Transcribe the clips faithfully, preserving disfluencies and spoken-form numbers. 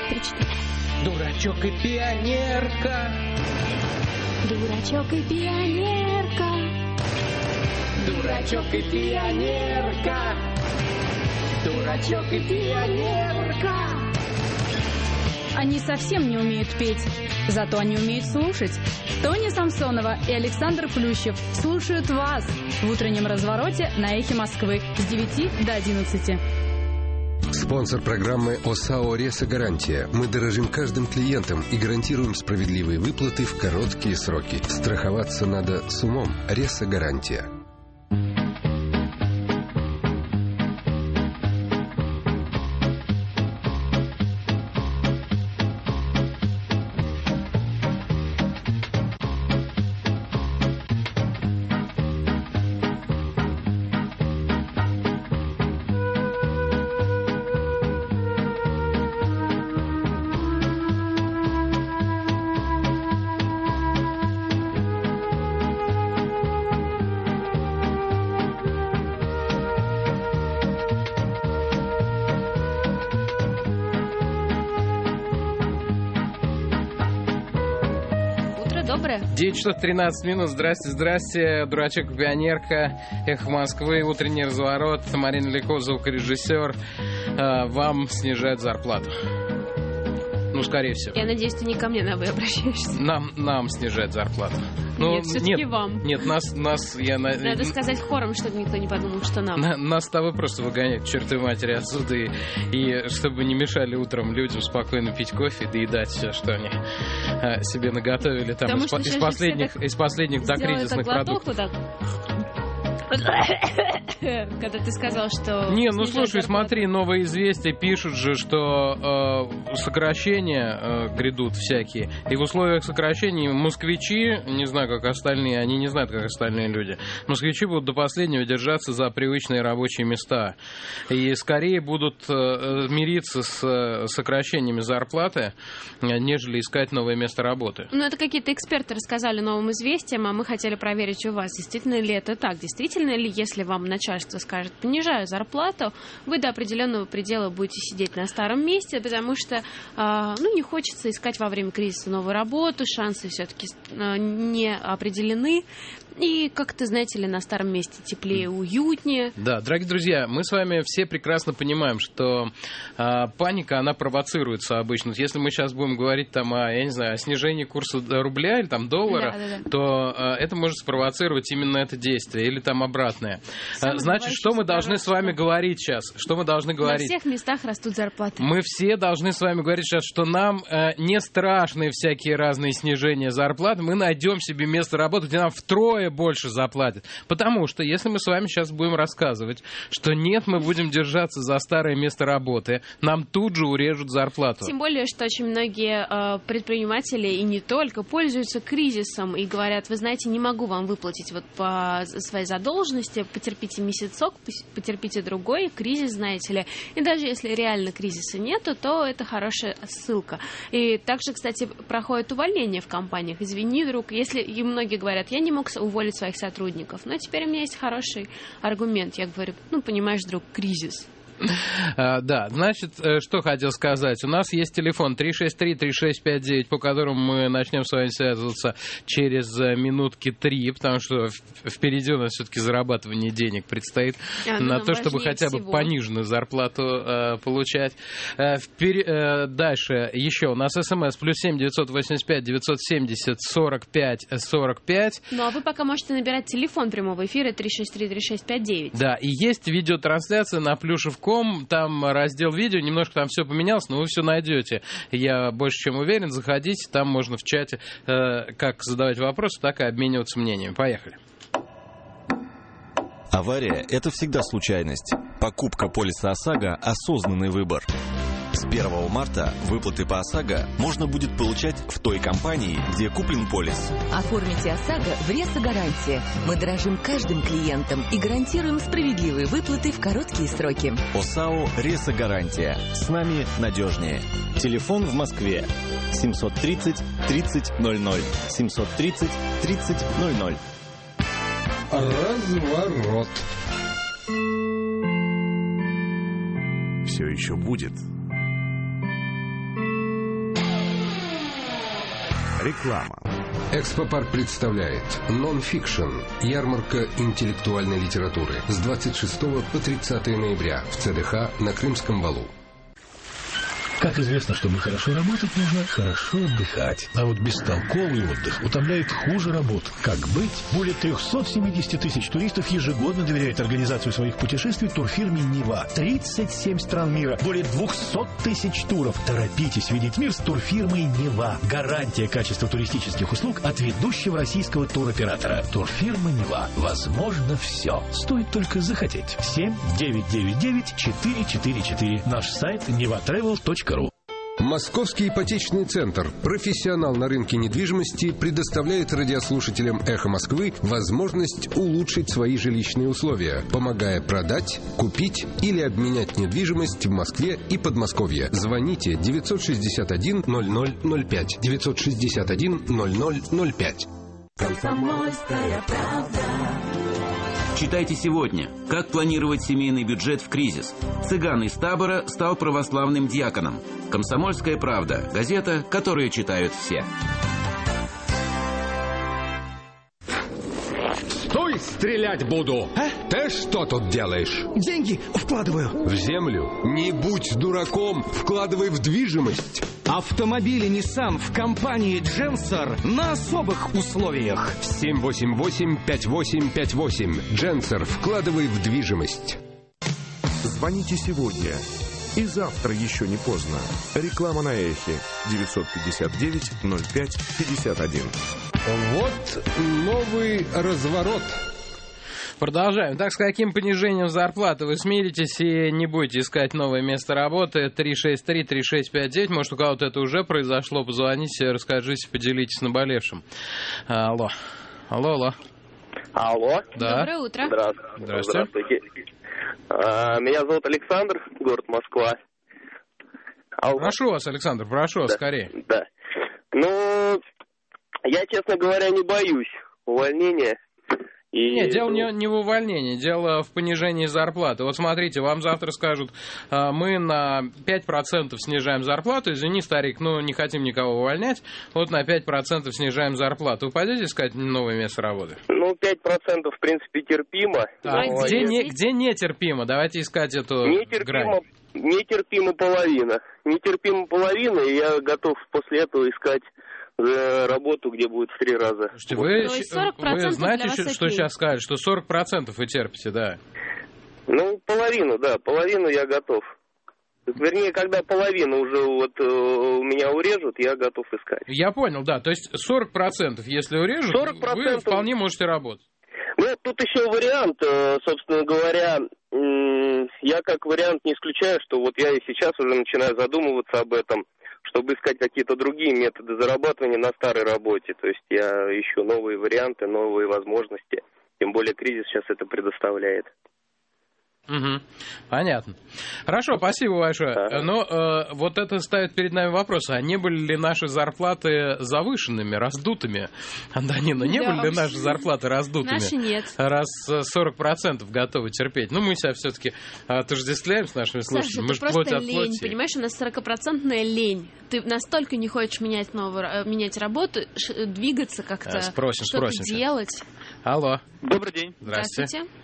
три, четыре. Дурачок и пионерка. Дурачок и пионерка. Дурачок и пионерка. Дурачок и пионерка. Они совсем не умеют петь, зато они умеют слушать. Тоня Самсонова и Александр Плющев слушают вас в утреннем развороте на Эхе Москвы с девяти до одиннадцати. Спонсор программы ОСАО «Ресо-гарантия». Мы дорожим каждым клиентом и гарантируем справедливые выплаты в короткие сроки. Страховаться надо с умом. «Ресо-гарантия». девять часов тринадцать минут. Здрасте, здрасте. Дурачок, пионерка, Эхо Москвы, утренний разворот. Марина Ликова, звукорежиссер. Вам снижают зарплату. Ну, скорее всего. Я надеюсь, ты не ко мне на «вы» обращаешься. Нам, нам снижают зарплату. Ну, нет, все-таки нет, вам. Нет, нас... нас я, Надо сказать хором, чтобы никто не подумал, что нам. На, нас с тобой просто выгоняют, черты матери, отсюда. И, и чтобы не мешали утром людям спокойно пить кофе и доедать все, что они а, себе наготовили там из, из, последних, из последних докризисных продуктов. Так... Когда ты сказал, что... Не, ну слушай, смотри, новые известия пишут же, что э, сокращения э, грядут всякие. И в условиях сокращений москвичи, не знаю, как остальные, они не знают, как остальные люди, москвичи будут до последнего держаться за привычные рабочие места. И скорее будут э, мириться с э, сокращениями зарплаты, э, нежели искать новое место работы. Ну, это какие-то эксперты рассказали новым известиям, а мы хотели проверить у вас, действительно ли это так. Действительно ли, если вам начальство скажет, понижаю зарплату, вы до определенного предела будете сидеть на старом месте, потому что, ну, не хочется искать во время кризиса новую работу, шансы все-таки не определены. И как-то, знаете ли, на старом месте теплее, уютнее. Да, дорогие друзья, мы с вами все прекрасно понимаем, что э, паника, она провоцируется обычно. Если мы сейчас будем говорить там о, я не знаю, о снижении курса рубля или там доллара, да, да, да. то э, это может спровоцировать именно это действие или там обратное. Самое Значит, что мы должны с вами говорить сейчас? Что мы должны говорить? На всех местах растут зарплаты. Мы все должны с вами говорить сейчас, что нам э, не страшны всякие разные снижения зарплат. Мы найдем себе место работы, где нам втрое больше заплатят. Потому что, если мы с вами сейчас будем рассказывать, что нет, мы будем держаться за старое место работы, нам тут же урежут зарплату. Тем более, что очень многие э, предприниматели, и не только, пользуются кризисом и говорят, вы знаете, не могу вам выплатить вот по своей задолженности, потерпите месяцок, потерпите другой, кризис, знаете ли. И даже если реально кризиса нету, то это хорошая ссылка. И также, кстати, проходит увольнение в компаниях. Извини, друг, если и многие говорят, я не мог уволить своих сотрудников. Но теперь у меня есть хороший аргумент. Я говорю, ну, понимаешь, друг, кризис. А, да, значит, что хотел сказать. У нас есть телефон три шесть три три шесть пять девять, по которому мы начнем с вами связываться через минутки три, потому что впереди у нас все-таки зарабатывание денег предстоит а, на то, чтобы хотя бы всего. пониженную зарплату э, получать. Э, впер... э, дальше еще у нас смс плюс семь девятьсот восемьдесят пять девятьсот семьдесят сорок пять сорок пять. Ну, а вы пока можете набирать телефон прямого эфира три шесть три три шесть пять девять. Да, и есть видеотрансляция на Плюшев точка ком, там раздел видео, немножко там все поменялось, но вы все найдете. Я больше чем уверен, заходите, там можно в чате э, как задавать вопросы, так и обмениваться мнениями. Поехали. Авария – это всегда случайность. Покупка полиса ОСАГО – осознанный выбор. С первого марта выплаты по ОСАГО можно будет получать в той компании, где куплен полис. Оформите ОСАГО в Ресо-гарантия. Мы дорожим каждым клиентом и гарантируем справедливые выплаты в короткие сроки. ОСАО Ресо-гарантия. С нами надежнее. Телефон в Москве семьсот тридцать тридцать ноль ноль. семьсот тридцать тридцать ноль ноль. Разворот. Все еще будет. Реклама. Экспопарк представляет «Нон-фикшн» – ярмарка интеллектуальной литературы с двадцать шестого по тридцатое ноября в ЦДХ на Крымском валу. Как известно, чтобы хорошо работать, нужно хорошо отдыхать. А вот бестолковый отдых утомляет хуже работы. Как быть? Более триста семьдесят тысяч туристов ежегодно доверяют организацию своих путешествий турфирме «Нева». тридцать семь стран мира, более двести тысяч туров. Торопитесь видеть мир с турфирмой «Нева». Гарантия качества туристических услуг от ведущего российского туроператора. Турфирма «Нева». Возможно все. Стоит только захотеть. семь девять девять девять четыре четыре четыре. Наш сайт нева тревел точка ру. Московский ипотечный центр, профессионал на рынке недвижимости, предоставляет радиослушателям «Эхо Москвы» возможность улучшить свои жилищные условия, помогая продать, купить или обменять недвижимость в Москве и Подмосковье. Звоните девятьсот шестьдесят один ноль ноль ноль пять девятьсот шестьдесят один ноль ноль ноль пять. Комсомольская правда. Читайте сегодня. Как планировать семейный бюджет в кризис. Цыган из табора стал православным диаконом. «Комсомольская правда» – газета, которую читают все. Стой, стрелять буду! А? Ты что тут делаешь? Деньги вкладываю. В землю? Не будь дураком, вкладывай в движимость. Автомобили Nissan в компании Дженсер на особых условиях. семь восемь восемь пять восемь пять восемь. Дженсер, вкладывай в движимость. Звоните сегодня. И завтра еще не поздно. Реклама на Эхе. девятьсот пятьдесят девять ноль пять пятьдесят один. Вот новый разворот. Продолжаем. Так, с каким понижением зарплаты вы смиритесь и не будете искать новое место работы? три шесть три три шесть пять девять. Может, у кого-то это уже произошло. Позвоните, расскажите, поделитесь наболевшим. Алло. Алло, алло. Алло. Да. Доброе утро. Здравствуйте. Здравствуйте. Здравствуйте. А, меня зовут Александр, город Москва. Алло. Прошу вас, Александр, прошу вас, да. скорее. Да. Ну, я, честно говоря, не боюсь увольнения. И... Нет, дело не, не в увольнении, дело в понижении зарплаты. Вот смотрите, вам завтра скажут, мы на пять процентов снижаем зарплату. Извини, старик, ну не хотим никого увольнять. Вот на пять процентов снижаем зарплату. Вы пойдете искать новое место работы? Ну, пять процентов, в принципе, терпимо. А но... где, не, где нетерпимо? Давайте искать эту нетерпимо, грань. Нетерпимо половина. Нетерпимо половина, и я готов после этого искать работу, где будет в три раза. Слушайте, вы, вы знаете, что, что сейчас сказали, что сорок процентов вы терпите, да? Ну, половину, да, половину я готов. Вернее, когда половину уже вот э, у меня урежут, я готов искать. Я понял, да, то есть сорок процентов, если урежут, сорок процентов... вы вполне можете работать. Ну, тут еще вариант, э, собственно говоря, э, я как вариант не исключаю, что вот я и сейчас уже начинаю задумываться об этом, чтобы искать какие-то другие методы зарабатывания на старой работе. То есть я ищу новые варианты, новые возможности. Тем более кризис сейчас это предоставляет. Угу. Понятно. Хорошо, спасибо большое. Да. Но э, вот это ставит перед нами вопрос, а не были ли наши зарплаты завышенными, раздутыми? Антонина, не да, были ли наши зарплаты раздутыми? Наши нет. Раз сорок процентов готовы терпеть. Ну, мы себя все-таки отождествляем с нашими слушателями. Саша, это просто лень, понимаешь? У нас сорокапроцентная лень. Ты настолько не хочешь менять, новую, менять работу, двигаться как-то, спросим, что-то спросим. делать. Алло. Добрый день. Здравствуйте. Здравствуйте.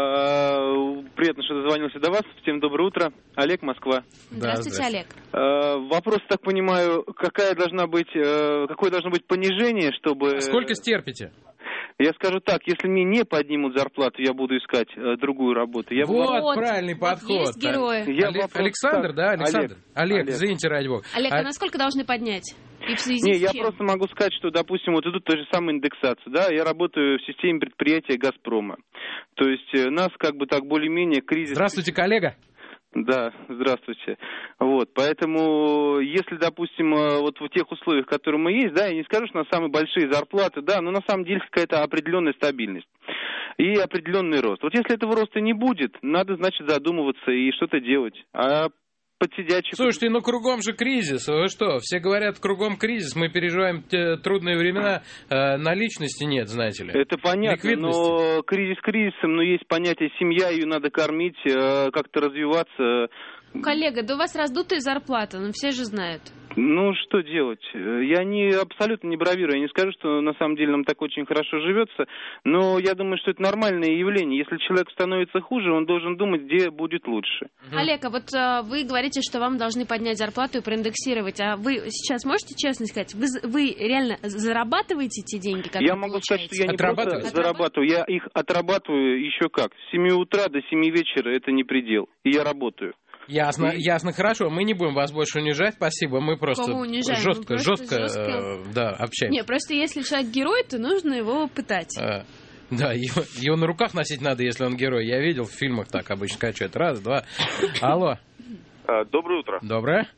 Приятно, что дозвонился до вас. Всем доброе утро. Олег, Москва. Здравствуйте, да, Олег. Вопрос, так понимаю, какая должна быть, какое должно быть понижение, чтобы... Сколько стерпите? Я скажу так, если мне не поднимут зарплату, я буду искать другую работу. Я вот, вот правильный подход. Есть герои. Я Олег, Александр, так... да, Александр? Олег, Олег, Олег. извините, ради бога. Олег, а, а насколько должны поднять? И в связи не, с я чем? просто могу сказать, что, допустим, вот идут той же самой индексации, да, я работаю в системе предприятия «Газпрома». То есть нас как бы так более-менее кризис... Здравствуйте, коллега. Да, здравствуйте. Вот, поэтому, если, допустим, вот в тех условиях, которые мы есть, да, я не скажу, что на самые большие зарплаты, да, но на самом деле какая-то определенная стабильность и определенный рост. Вот если этого роста не будет, надо, значит, задумываться и что-то делать. А подсидячий... Слушайте, ну кругом же кризис. Вы что, все говорят, кругом кризис, мы переживаем трудные времена, э, наличности нет, знаете ли. Это понятно, но кризис кризисом, но есть понятие семья, ее надо кормить, э, как-то развиваться. Коллега, да у вас раздутая зарплата, ну все же знают. Ну, что делать? Я не, абсолютно не бравирую, я не скажу, что на самом деле нам так очень хорошо живется, но я думаю, что это нормальное явление. Если человек становится хуже, он должен думать, где будет лучше. Олег, а вот а, вы говорите, что вам должны поднять зарплату и проиндексировать, а вы сейчас можете честно сказать, вы, вы реально зарабатываете те деньги, которые Я могу получаете? сказать, что я не просто зарабатываю, я их отрабатываю еще как. С семи утра до семи вечера это не предел, и я работаю. Ясно, и... ясно, хорошо. Мы не будем вас больше унижать, спасибо. Мы просто жестко, просто жестко, жестко э, да, общаемся. Не, просто если человек герой, то нужно его пытать. А, да, его, его на руках носить надо, если он герой. Я видел в фильмах так обычно качают. Раз, два. Алло. Доброе утро. Доброе.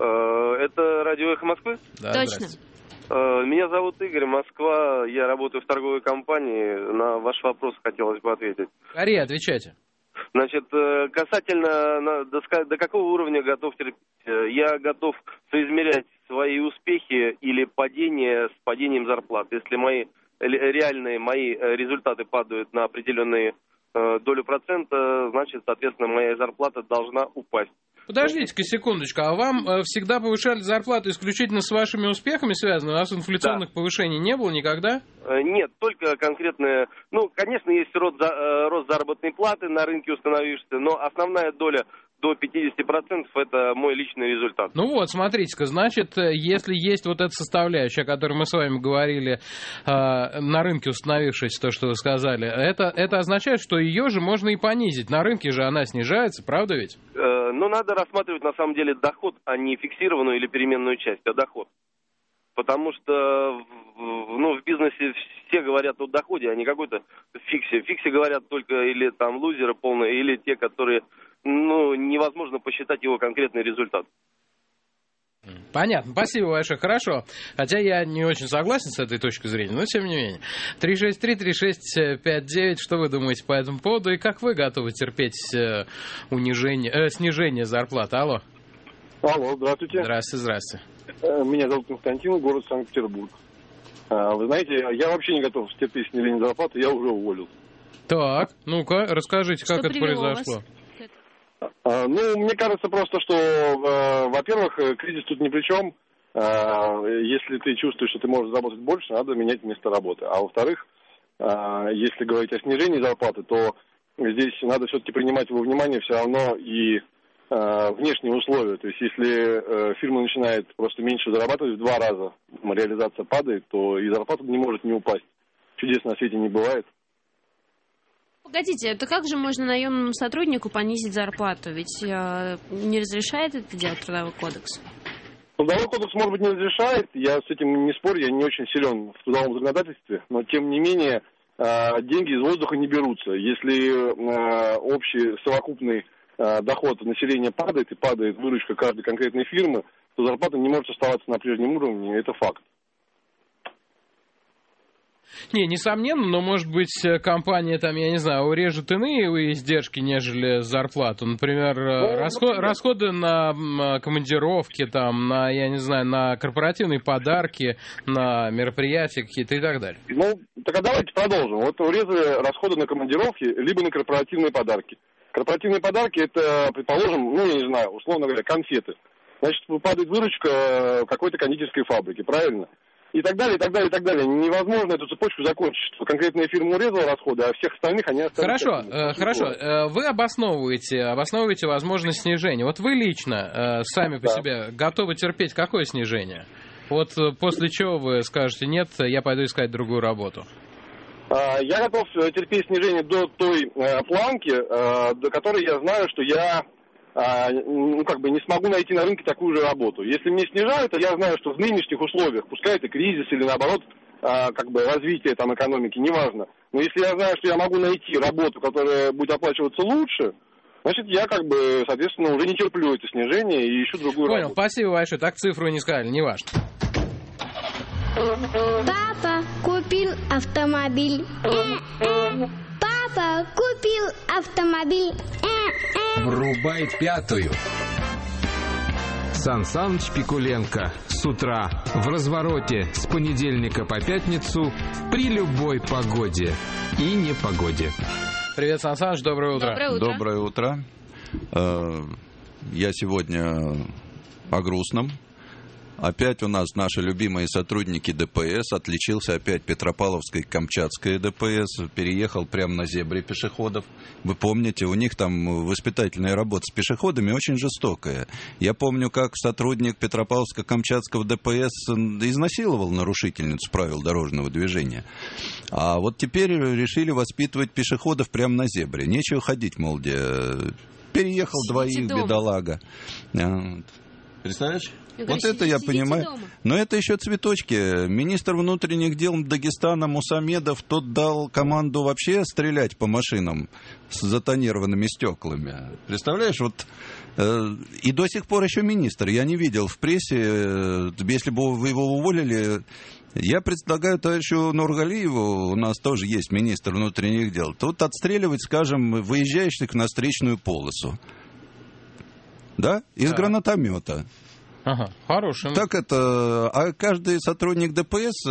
Это радио «Эхо Москвы»? Да, точно. Меня зовут Игорь, Москва. Я работаю в торговой компании. На ваш вопрос хотелось бы ответить. Скорее отвечайте. Значит, касательно до, до какого уровня готов терпеть, я готов соизмерять свои успехи или падение с падением зарплат. Если мои реальные мои результаты падают на определенную долю процента, значит, соответственно, моя зарплата должна упасть. Подождите-ка секундочку, а вам э, всегда повышали зарплату исключительно с вашими успехами связано? У нас инфляционных да. повышений не было никогда? Э, нет, только конкретные... Ну, конечно, есть рост, за, э, рост заработной платы на рынке установившийся, но основная доля до пятьдесят процентов это мой личный результат. Ну вот, смотрите-ка, значит, если есть вот эта составляющая, о которой мы с вами говорили, э, на рынке установившись, то, что вы сказали, это, это означает, что ее же можно и понизить. На рынке же она снижается, правда ведь? Э, ну, надо рассматривать, на самом деле, доход, а не фиксированную или переменную часть, а доход. Потому что ну, в бизнесе все говорят о доходе, а не какой-то фиксе. В фиксе говорят только или там лузеры полные, или те, которые... Ну, невозможно посчитать его конкретный результат. Понятно, спасибо большое, хорошо. Хотя я не очень согласен с этой точки зрения, но тем не менее. три шесть три три шесть пять девять, что вы думаете по этому поводу? И как вы готовы терпеть э, унижение, э, снижение зарплаты? Алло. Алло, здравствуйте. Здравствуйте, здравствуйте. Меня зовут Константин, город Санкт-Петербург. Вы знаете, я вообще не готов терпеть снижение зарплаты, я уже уволился. Так, ну-ка, расскажите, как что это произошло? Ну, мне кажется просто, что, э, во-первых, кризис тут ни при чем. Э, если ты чувствуешь, что ты можешь заработать больше, надо менять место работы. А во-вторых, э, если говорить о снижении зарплаты, то здесь надо все-таки принимать во внимание все равно и э, внешние условия. То есть если э, фирма начинает просто меньше зарабатывать в два раза, реализация падает, то и зарплата не может не упасть. Чудес на свете не бывает. Погодите, это как же можно наемному сотруднику понизить зарплату? Ведь э, не разрешает это делать Трудовой кодекс? Трудовой кодекс, может быть, не разрешает. Я с этим не спорю, я не очень силен в трудовом законодательстве. Но, тем не менее, э, деньги из воздуха не берутся. Если э, общий совокупный э, доход населения падает и падает выручка каждой конкретной фирмы, то зарплата не может оставаться на прежнем уровне. Это факт. Не, несомненно, но, может быть, компания, там, я не знаю, урежет иные издержки, нежели зарплату. Например, ну, расход, расходы на командировки, там, на, я не знаю, на корпоративные подарки, на мероприятия какие-то и так далее. Ну, так а давайте продолжим. Вот урезали расходы на командировки, либо на корпоративные подарки. Корпоративные подарки, это, предположим, ну, я не знаю, условно говоря, конфеты. Значит, падает выручка какой-то кондитерской фабрики, правильно? И так далее, и так далее, и так далее. Невозможно эту цепочку закончить, что конкретная фирма урезала расходы, а всех остальных они остались. Хорошо, э, хорошо. Э, вы обосновываете, обосновываете возможность снижения. Вот вы лично, э, сами по да. себе, готовы терпеть какое снижение? Вот э, после чего вы скажете, нет, я пойду искать другую работу? Э, я готов терпеть снижение до той э, планки, э, до которой я знаю, что я... ну, как бы не смогу найти на рынке такую же работу. Если мне снижают, то я знаю, что в нынешних условиях, пускай это кризис или наоборот, как бы развитие там экономики, неважно. Но если я знаю, что я могу найти работу, которая будет оплачиваться лучше, значит, я как бы, соответственно, уже не терплю это снижение и ищу другую Понял, работу. Спасибо большое. Так цифру не сказали, неважно. Папа купил автомобиль. Папа купил автомобиль. Врубай пятую. Сан Саныч Пикуленко с утра в развороте с понедельника по пятницу при любой погоде и непогоде. Привет, Сан Саныч, доброе утро. Доброе утро. Доброе утро. я сегодня о грустном. Опять у нас наши любимые сотрудники ДПС. Отличился опять Петропавловская и Камчатская ДПС. Переехал прямо на зебре пешеходов. Вы помните, у них там воспитательная работа с пешеходами очень жестокая. Я помню, как сотрудник Петропавловско-Камчатского ДПС изнасиловал нарушительницу правил дорожного движения. А вот теперь решили воспитывать пешеходов прямо на зебре. Нечего ходить, мол, где переехал двоих, бедолага. Представляешь? Я вот говорю, это я понимаю. Дома. Но это еще цветочки. Министр внутренних дел Дагестана Мусамедов, тот дал команду вообще стрелять по машинам с затонированными стеклами. Представляешь, вот э, и до сих пор еще министр. Я не видел в прессе, э, если бы вы его уволили. Я предлагаю товарищу Нургалиеву, у нас тоже есть министр внутренних дел, тут отстреливать, скажем, выезжающих на встречную полосу. Да? Из да. гранатомета. Ага, хорошим. Так это, а каждый сотрудник ДПС,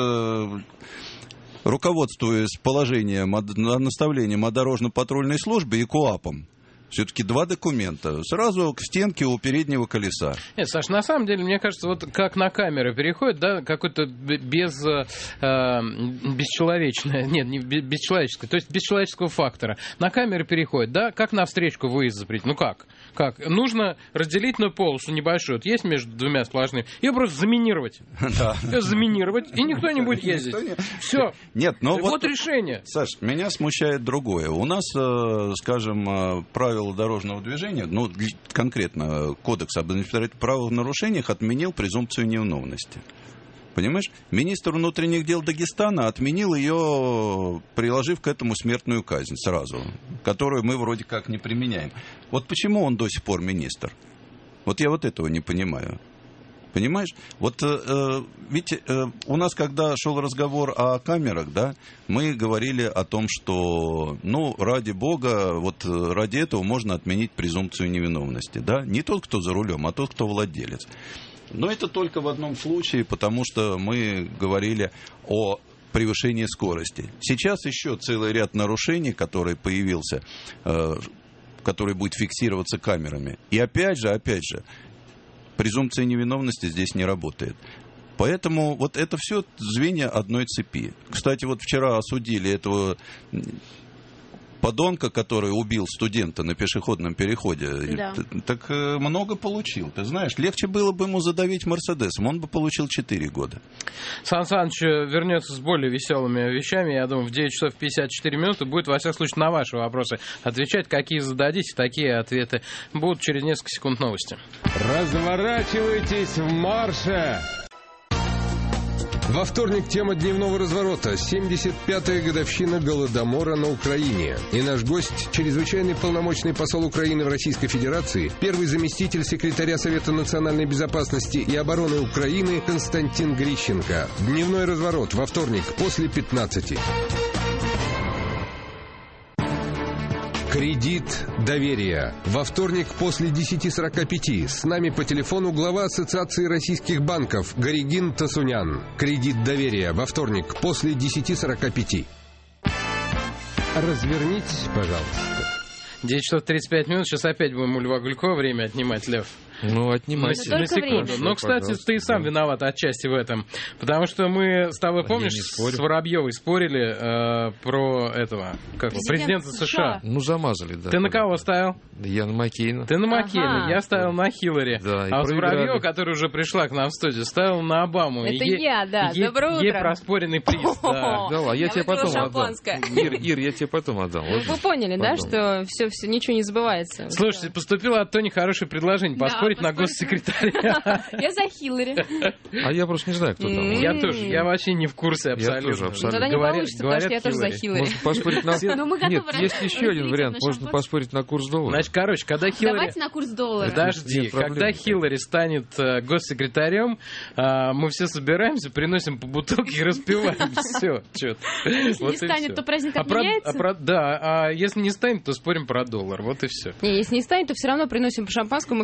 руководствуясь положением, наставлением о дорожно-патрульной службе и КоАПом, все-таки два документа. Сразу к стенке у переднего колеса. Нет, Саш, на самом деле, мне кажется, вот как на камеры переходит, да, какой-то без, э, бесчеловечное, нет, не бесчеловеческое, то есть без человеческого фактора. На камеры переходит, да, как на встречку выезд запретить. Ну как? Как? Нужно разделительную полосу небольшую, вот есть между двумя сплошными, ее просто заминировать. Да. Ее заминировать, и никто не будет ездить. Все. Нет, но вот решение. Саш, меня смущает другое. У нас, скажем, правила дорожного движения, ну, конкретно Кодекс об административных правонарушениях отменил презумпцию невиновности. Понимаешь? Министр внутренних дел Дагестана отменил ее, приложив к этому смертную казнь сразу, которую мы вроде как не применяем. Вот почему он до сих пор министр? Вот я вот этого не понимаю. Понимаешь? Вот э, ведь э, у нас, когда шел разговор о камерах, да, мы говорили о том, что, ну, ради бога, вот ради этого можно отменить презумпцию невиновности, да? Не тот, кто за рулем, а тот, кто владелец. Но это только в одном случае, потому что мы говорили о превышении скорости. Сейчас еще целый ряд нарушений, который появился, э, который будет фиксироваться камерами. И опять же, опять же, презумпция невиновности здесь не работает. Поэтому вот это все звенья одной цепи. Кстати, вот вчера осудили этого подонка, который убил студента на пешеходном переходе. Да. Так много получил. Ты знаешь, легче было бы ему задавить Мерседесом. Он бы получил четыре года. Сан Саныч вернется с более веселыми вещами. Я думаю, в девять часов пятьдесят четыре минуты будет, во всяком случае, на ваши вопросы отвечать. Какие зададите, такие ответы будут через несколько секунд новости. Разворачивайтесь в марше! Во вторник тема дневного разворота. семьдесят пятая годовщина Голодомора на Украине. И наш гость, чрезвычайный полномочный посол Украины в Российской Федерации, первый заместитель секретаря Совета национальной безопасности и обороны Украины Константин Грищенко. Дневной разворот во вторник после пятнадцати. Кредит доверия. Во вторник после десяти сорока пяти с нами по телефону глава Ассоциации российских банков Горигин Тасунян. Кредит доверия. Во вторник после десяти сорока пяти. Развернитесь, пожалуйста. девять часов тридцать пять минут. Сейчас опять будем у Льва Гулькова время отнимать, Лев. Ну, отнимайте. На, на секунду. Время. Но, кстати, пожалуйста, ты и сам да. виноват отчасти в этом. Потому что мы с тобой, помнишь, с Воробьевой спорили э, про этого, как президента США. Ну, замазали, да. Ты на кого ставил? Я на Маккейна. Ты на Маккейна, ага. Я ставил на Хиллари. Да, а вот Воробьева, которая уже пришла к нам в студию, ставил на Обаму. Это е- я, да. Е- Доброе ей утро. Ей проспоренный приз. Да, а я тебе потом отдам. Ир, Ир, я тебе потом отдам. Вы поняли, да, что все, все, ничего не забывается? Слушайте, поступило от Тони хорошее предложение поспорить на госсекретаря. Я за Хиллари. А я просто не знаю, кто там. Я тоже, я вообще не в курсе абсолютно. Я тоже абсолютно. Тогда не получится, потому что я тоже за Хиллари. Можно поспорить на... Нет, есть еще один вариант. Можно поспорить на курс доллара. Значит, короче, когда Хиллари... Давайте на курс доллара. Подожди, когда Хиллари станет госсекретарем, мы все собираемся, приносим по бутылке и распиваем. Все, что-то. Если не станет, то праздник отменяется? Да, а если не станет, то спорим про доллар. Вот и все. Если не станет, то все равно приносим по шампанскому, мы все проиграем.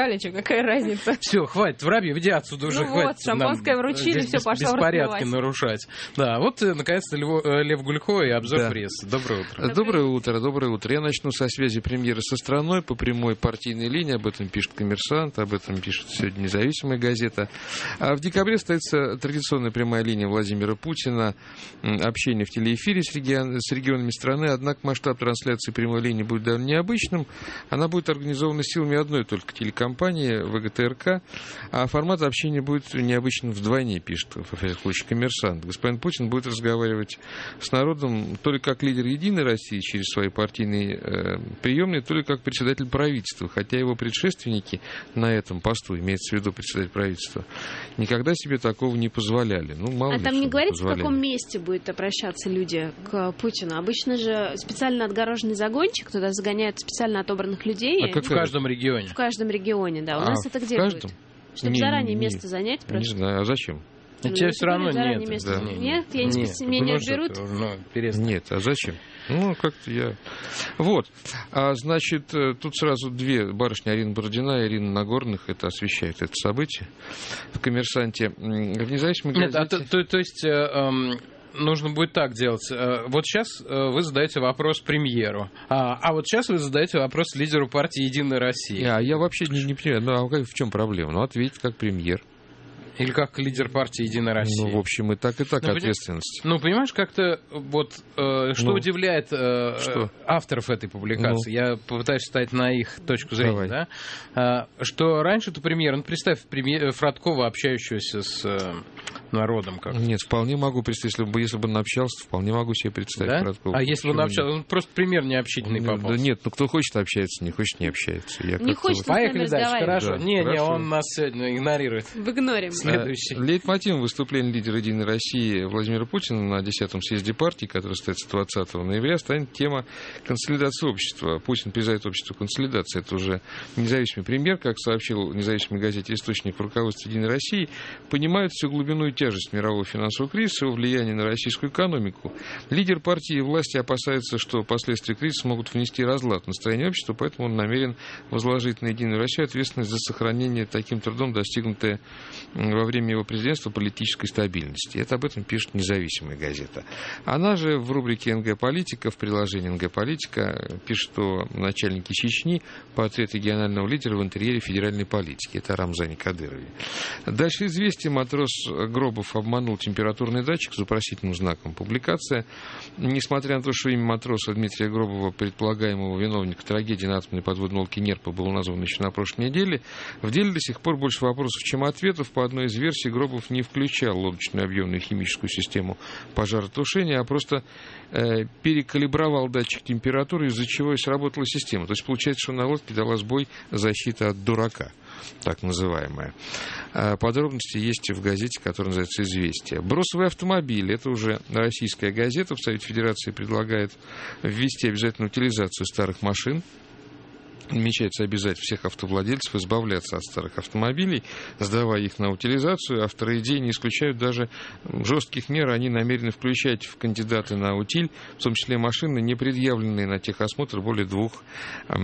забрали, что, какая разница? Все, хватит, Воробьев, иди отсюда уже, ну хватит. Вот, шампанское вручили, все, пошло беспорядки нарушать. Да, вот, наконец-то, Лев Гулько и обзор да. прессы. Доброе утро. Доброе, доброе утро, доброе утро. Я начну со связи премьера со страной по прямой партийной линии. Об этом пишет «Коммерсант», об этом пишет сегодня «Независимая газета». А в декабре состоится традиционная прямая линия Владимира Путина, общение в телеэфире с, регион, с регионами страны. Однако масштаб трансляции прямой линии будет довольно необычным. Она будет организована силами одной только телекомпании ВГТРК, а формат общения будет необычным вдвойне, пишет в случае «Коммерсант». Господин Путин будет разговаривать с народом то ли как лидер «Единой России» через свои партийные э, приемные, то ли как председатель правительства, хотя его предшественники на этом посту, имеется в виду председатель правительства, никогда себе такого не позволяли. Ну, мало а ли, там не говорится, позволяли. В каком месте будет обращаться люди к Путину? Обычно же специально отгороженный загончик, туда загоняют специально отобранных людей. А как в каждом регионе? В каждом регионе, да. У а нас это где каждом? будет? Чтобы не, заранее не, место занять просто? Не знаю, а зачем? А ну, тебе все равно нет. Да. Нет, я не, нет, меня не отберут. Ну, нет, а зачем? Ну, как-то я... Вот. А, значит, тут сразу две барышни, Арина Бородина и Ирина Нагорных, это освещают это событие в «Коммерсанте». В «Независимой газете». Нет, а то, то, то есть... Э, э, нужно будет так делать. Вот сейчас вы задаете вопрос премьеру, а, а вот сейчас вы задаете вопрос лидеру партии «Единая Россия». А я вообще не, не понимаю, ну а в чем проблема? Ну, ответить как премьер. Или как лидер партии «Единая Россия». Ну, в общем, и так, и так ну, ответственность. Ну, понимаешь, как-то вот э, что ну, удивляет э, что? авторов этой публикации, ну, я попытаюсь встать на их точку зрения, давай. да, э, что раньше-то премьер, ну, представь премьер, Фродкова, общающегося с э, народом. Как-то. Нет, вполне могу представить, если бы, если бы он общался, вполне могу себе представить да? Фродкова. А если бы он общался, он просто премьер необщительный ну, попался. Да нет, ну кто хочет общается, не хочет не общается. Я не хочет вот... Поехали дальше, хорошо. Да, не, хорошо. не, он нас сегодня игнорирует. В игноре. Следующий. Лейтмотивом выступления лидера «Единой России» Владимира Путина на десятом съезде партии, который состоится двадцатого ноября, станет тема консолидации общества. Путин призывает общество к консолидации. Это уже независимый премьер, как сообщил в независимой газете «Источник» в руководстве «Единой России», понимает всю глубину и тяжесть мирового финансового кризиса, его влияние на российскую экономику. Лидер партии и власти опасается, что последствия кризиса могут внести разлад в настроение общества, поэтому он намерен возложить на «Единую Россию» ответственность за сохранение таким трудом достигнутой во время его президентства политической стабильности. Это об этом пишет «Независимая газета». Она же в рубрике «НГ-политика», в приложении «НГ-политика» пишет о начальнике Чечни, портрет регионального лидера в интерьере федеральной политики. Это Рамзане Кадырове. Дальше известие. Матрос Гробов обманул температурный датчик с вопросительным знаком. Публикация. Несмотря на то, что имя матроса Дмитрия Гробова, предполагаемого виновника трагедии на атомной подводной лодке «Нерпа», было названо еще на прошлой неделе, в деле до сих пор больше вопросов, чем ответов. По одной из версий, Гробов не включал лодочную объемную химическую систему пожаротушения, а просто э, перекалибровал датчик температуры, из-за чего и сработала система. То есть получается, что на лодке дала сбой защита от дурака, так называемая. А подробности есть в газете, которая называется «Известия». Бросовый автомобиль. Это уже российская газета. В Совете Федерации предлагает ввести обязательную утилизацию старых машин. Намечается обязать всех автовладельцев избавляться от старых автомобилей, сдавая их на утилизацию. Авторы идеи не исключают даже жестких мер. Они намерены включать в кандидаты на утиль, в том числе машины, не предъявленные на техосмотр более двух э,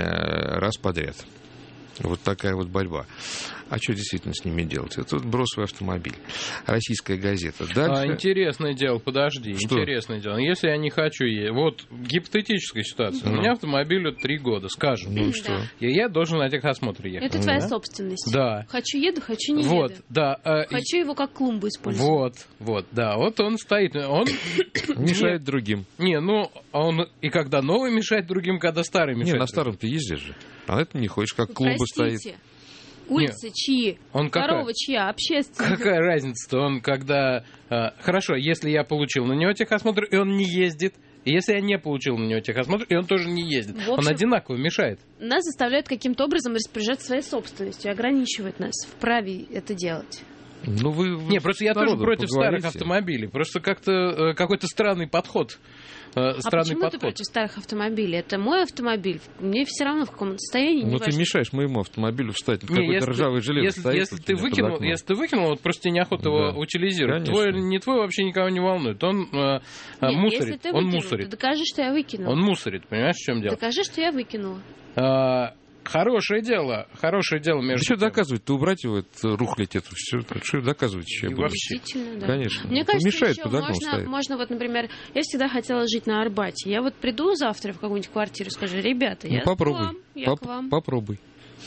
раз подряд. Вот такая вот борьба. А что действительно с ними делать? Это вот бросовый автомобиль. Российская газета. Дальше... А, интересное дело, подожди. Что? Интересное дело. Если я не хочу ей... Вот гипотетическая ситуация. Ну. У меня автомобилю три года, скажем. Ну да. что? И я должен на техосмотр ехать. Это твоя да? собственность. Да. Хочу еду, хочу не вот, еду. Да. Хочу его как клумбу использовать. Вот, вот, да. Вот он стоит. Он мешает другим. Не, ну, он и когда новый мешает другим, когда старый мешает. Не, на старом ты ездишь же. А это не хочешь, как клумба Простите. стоит. Улицы Нет. чьи? Он Корова какая? чья? Общественная. Какая разница-то? Он когда... Э, хорошо, если я получил на него техосмотр, и он не ездит. И если я не получил на него техосмотр, и он тоже не ездит. общем, он одинаково мешает. Нас заставляют каким-то образом распоряжаться своей собственностью, ограничивают нас в праве это делать. Ну, вы, вы не, просто я тоже против поговорите. старых автомобилей. Просто как-то э, какой-то странный подход. Э, а почему подход. ты против старых автомобилей? Это мой автомобиль. Мне все равно в каком состоянии. Ну, не ты важно. мешаешь моему автомобилю встать. Не, какой-то если, ржавый желез если, стоит. Если ты, выкинул, если ты выкинул, вот просто тебе неохота да. его утилизировать. Твой, не твой вообще никого не волнует. Он э, Нет, мусорит. Если ты он выкинул, мусорит. то докажи, что я выкинула. Он мусорит, понимаешь, в чем дело? Докажи, что я выкинула. А, Хорошее дело, хорошее дело между. Что доказывать-то? Убрать его, это, рухлить это все. Что доказывать еще? Действительно, да. Конечно. Мне кажется, мешает еще под окном можно, стоять. можно, вот, например, я всегда хотела жить на Арбате. Я вот приду завтра в какую-нибудь квартиру и скажу: ребята, ну, я попробуй. к вам, я Поп- к вам. Попробуй.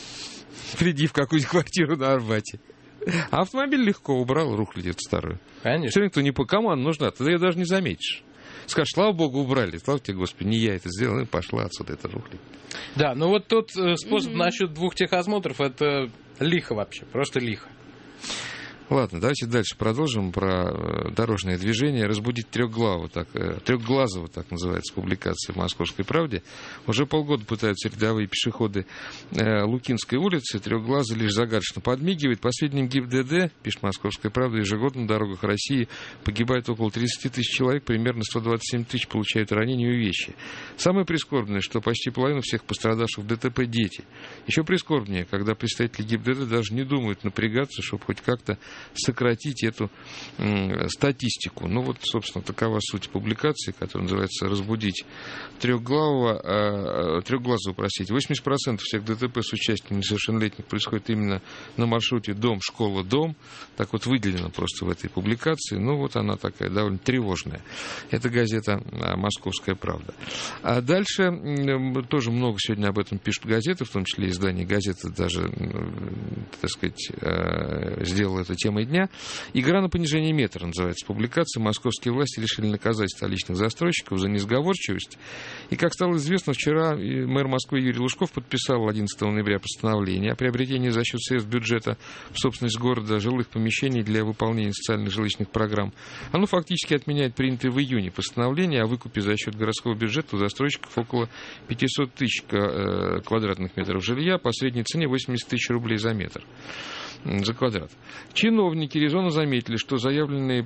Приди в какую-нибудь квартиру на Арбате. А автомобиль легко убрал, рухлить эту старую. Конечно. Все никто не по команду нужна, ты ее даже не заметишь. Скажешь: слава богу, убрали. Слава тебе, Господи, не я это сделал, и пошла отсюда эта рухлить. Да, ну вот тот э, способ Mm-hmm. насчет двух техосмотров, это лихо вообще, просто лихо. Ладно, давайте дальше продолжим про дорожное движение. Разбудить трехглавого, так, трехглазого, так называется, публикация в «Московской правде». Уже полгода пытаются рядовые пешеходы Лукинской улицы. Трехглазый лишь загадочно подмигивает. По сведениям ГИБДД, пишет «Московская правда», ежегодно на дорогах России погибает около тридцать тысяч человек, примерно сто двадцать семь тысяч получают ранения и увечья. Самое прискорбное, что почти половина всех пострадавших в ДТП – дети. Еще прискорбнее, когда представители ГИБДД даже не думают напрягаться, чтобы хоть как-то сократить эту м, статистику. Ну вот, собственно, такова суть публикации, которая называется «Разбудить трехглавого», э, трехглазого, простите. восемьдесят процентов всех ДТП с участием несовершеннолетних происходит именно на маршруте дом, школа, дом. Так вот выделено просто в этой публикации. Ну вот она такая довольно тревожная. Это газета «Московская правда». А дальше м, тоже много сегодня об этом пишут газеты, в том числе издание газеты даже, так сказать, э, сделало эту темой дня. «Игра на понижение метра» называется публикация. Московские власти решили наказать столичных застройщиков за несговорчивость. И, как стало известно, вчера мэр Москвы Юрий Лужков подписал одиннадцатого ноября постановление о приобретении за счет средств бюджета в собственность города жилых помещений для выполнения социальных жилищных программ. Оно фактически отменяет принятое в июне постановление о выкупе за счет городского бюджета у застройщиков около пятьсот тысяч квадратных метров жилья по средней цене восемьдесят тысяч рублей за метр. За квадрат. Чиновники резонно заметили, что заявленные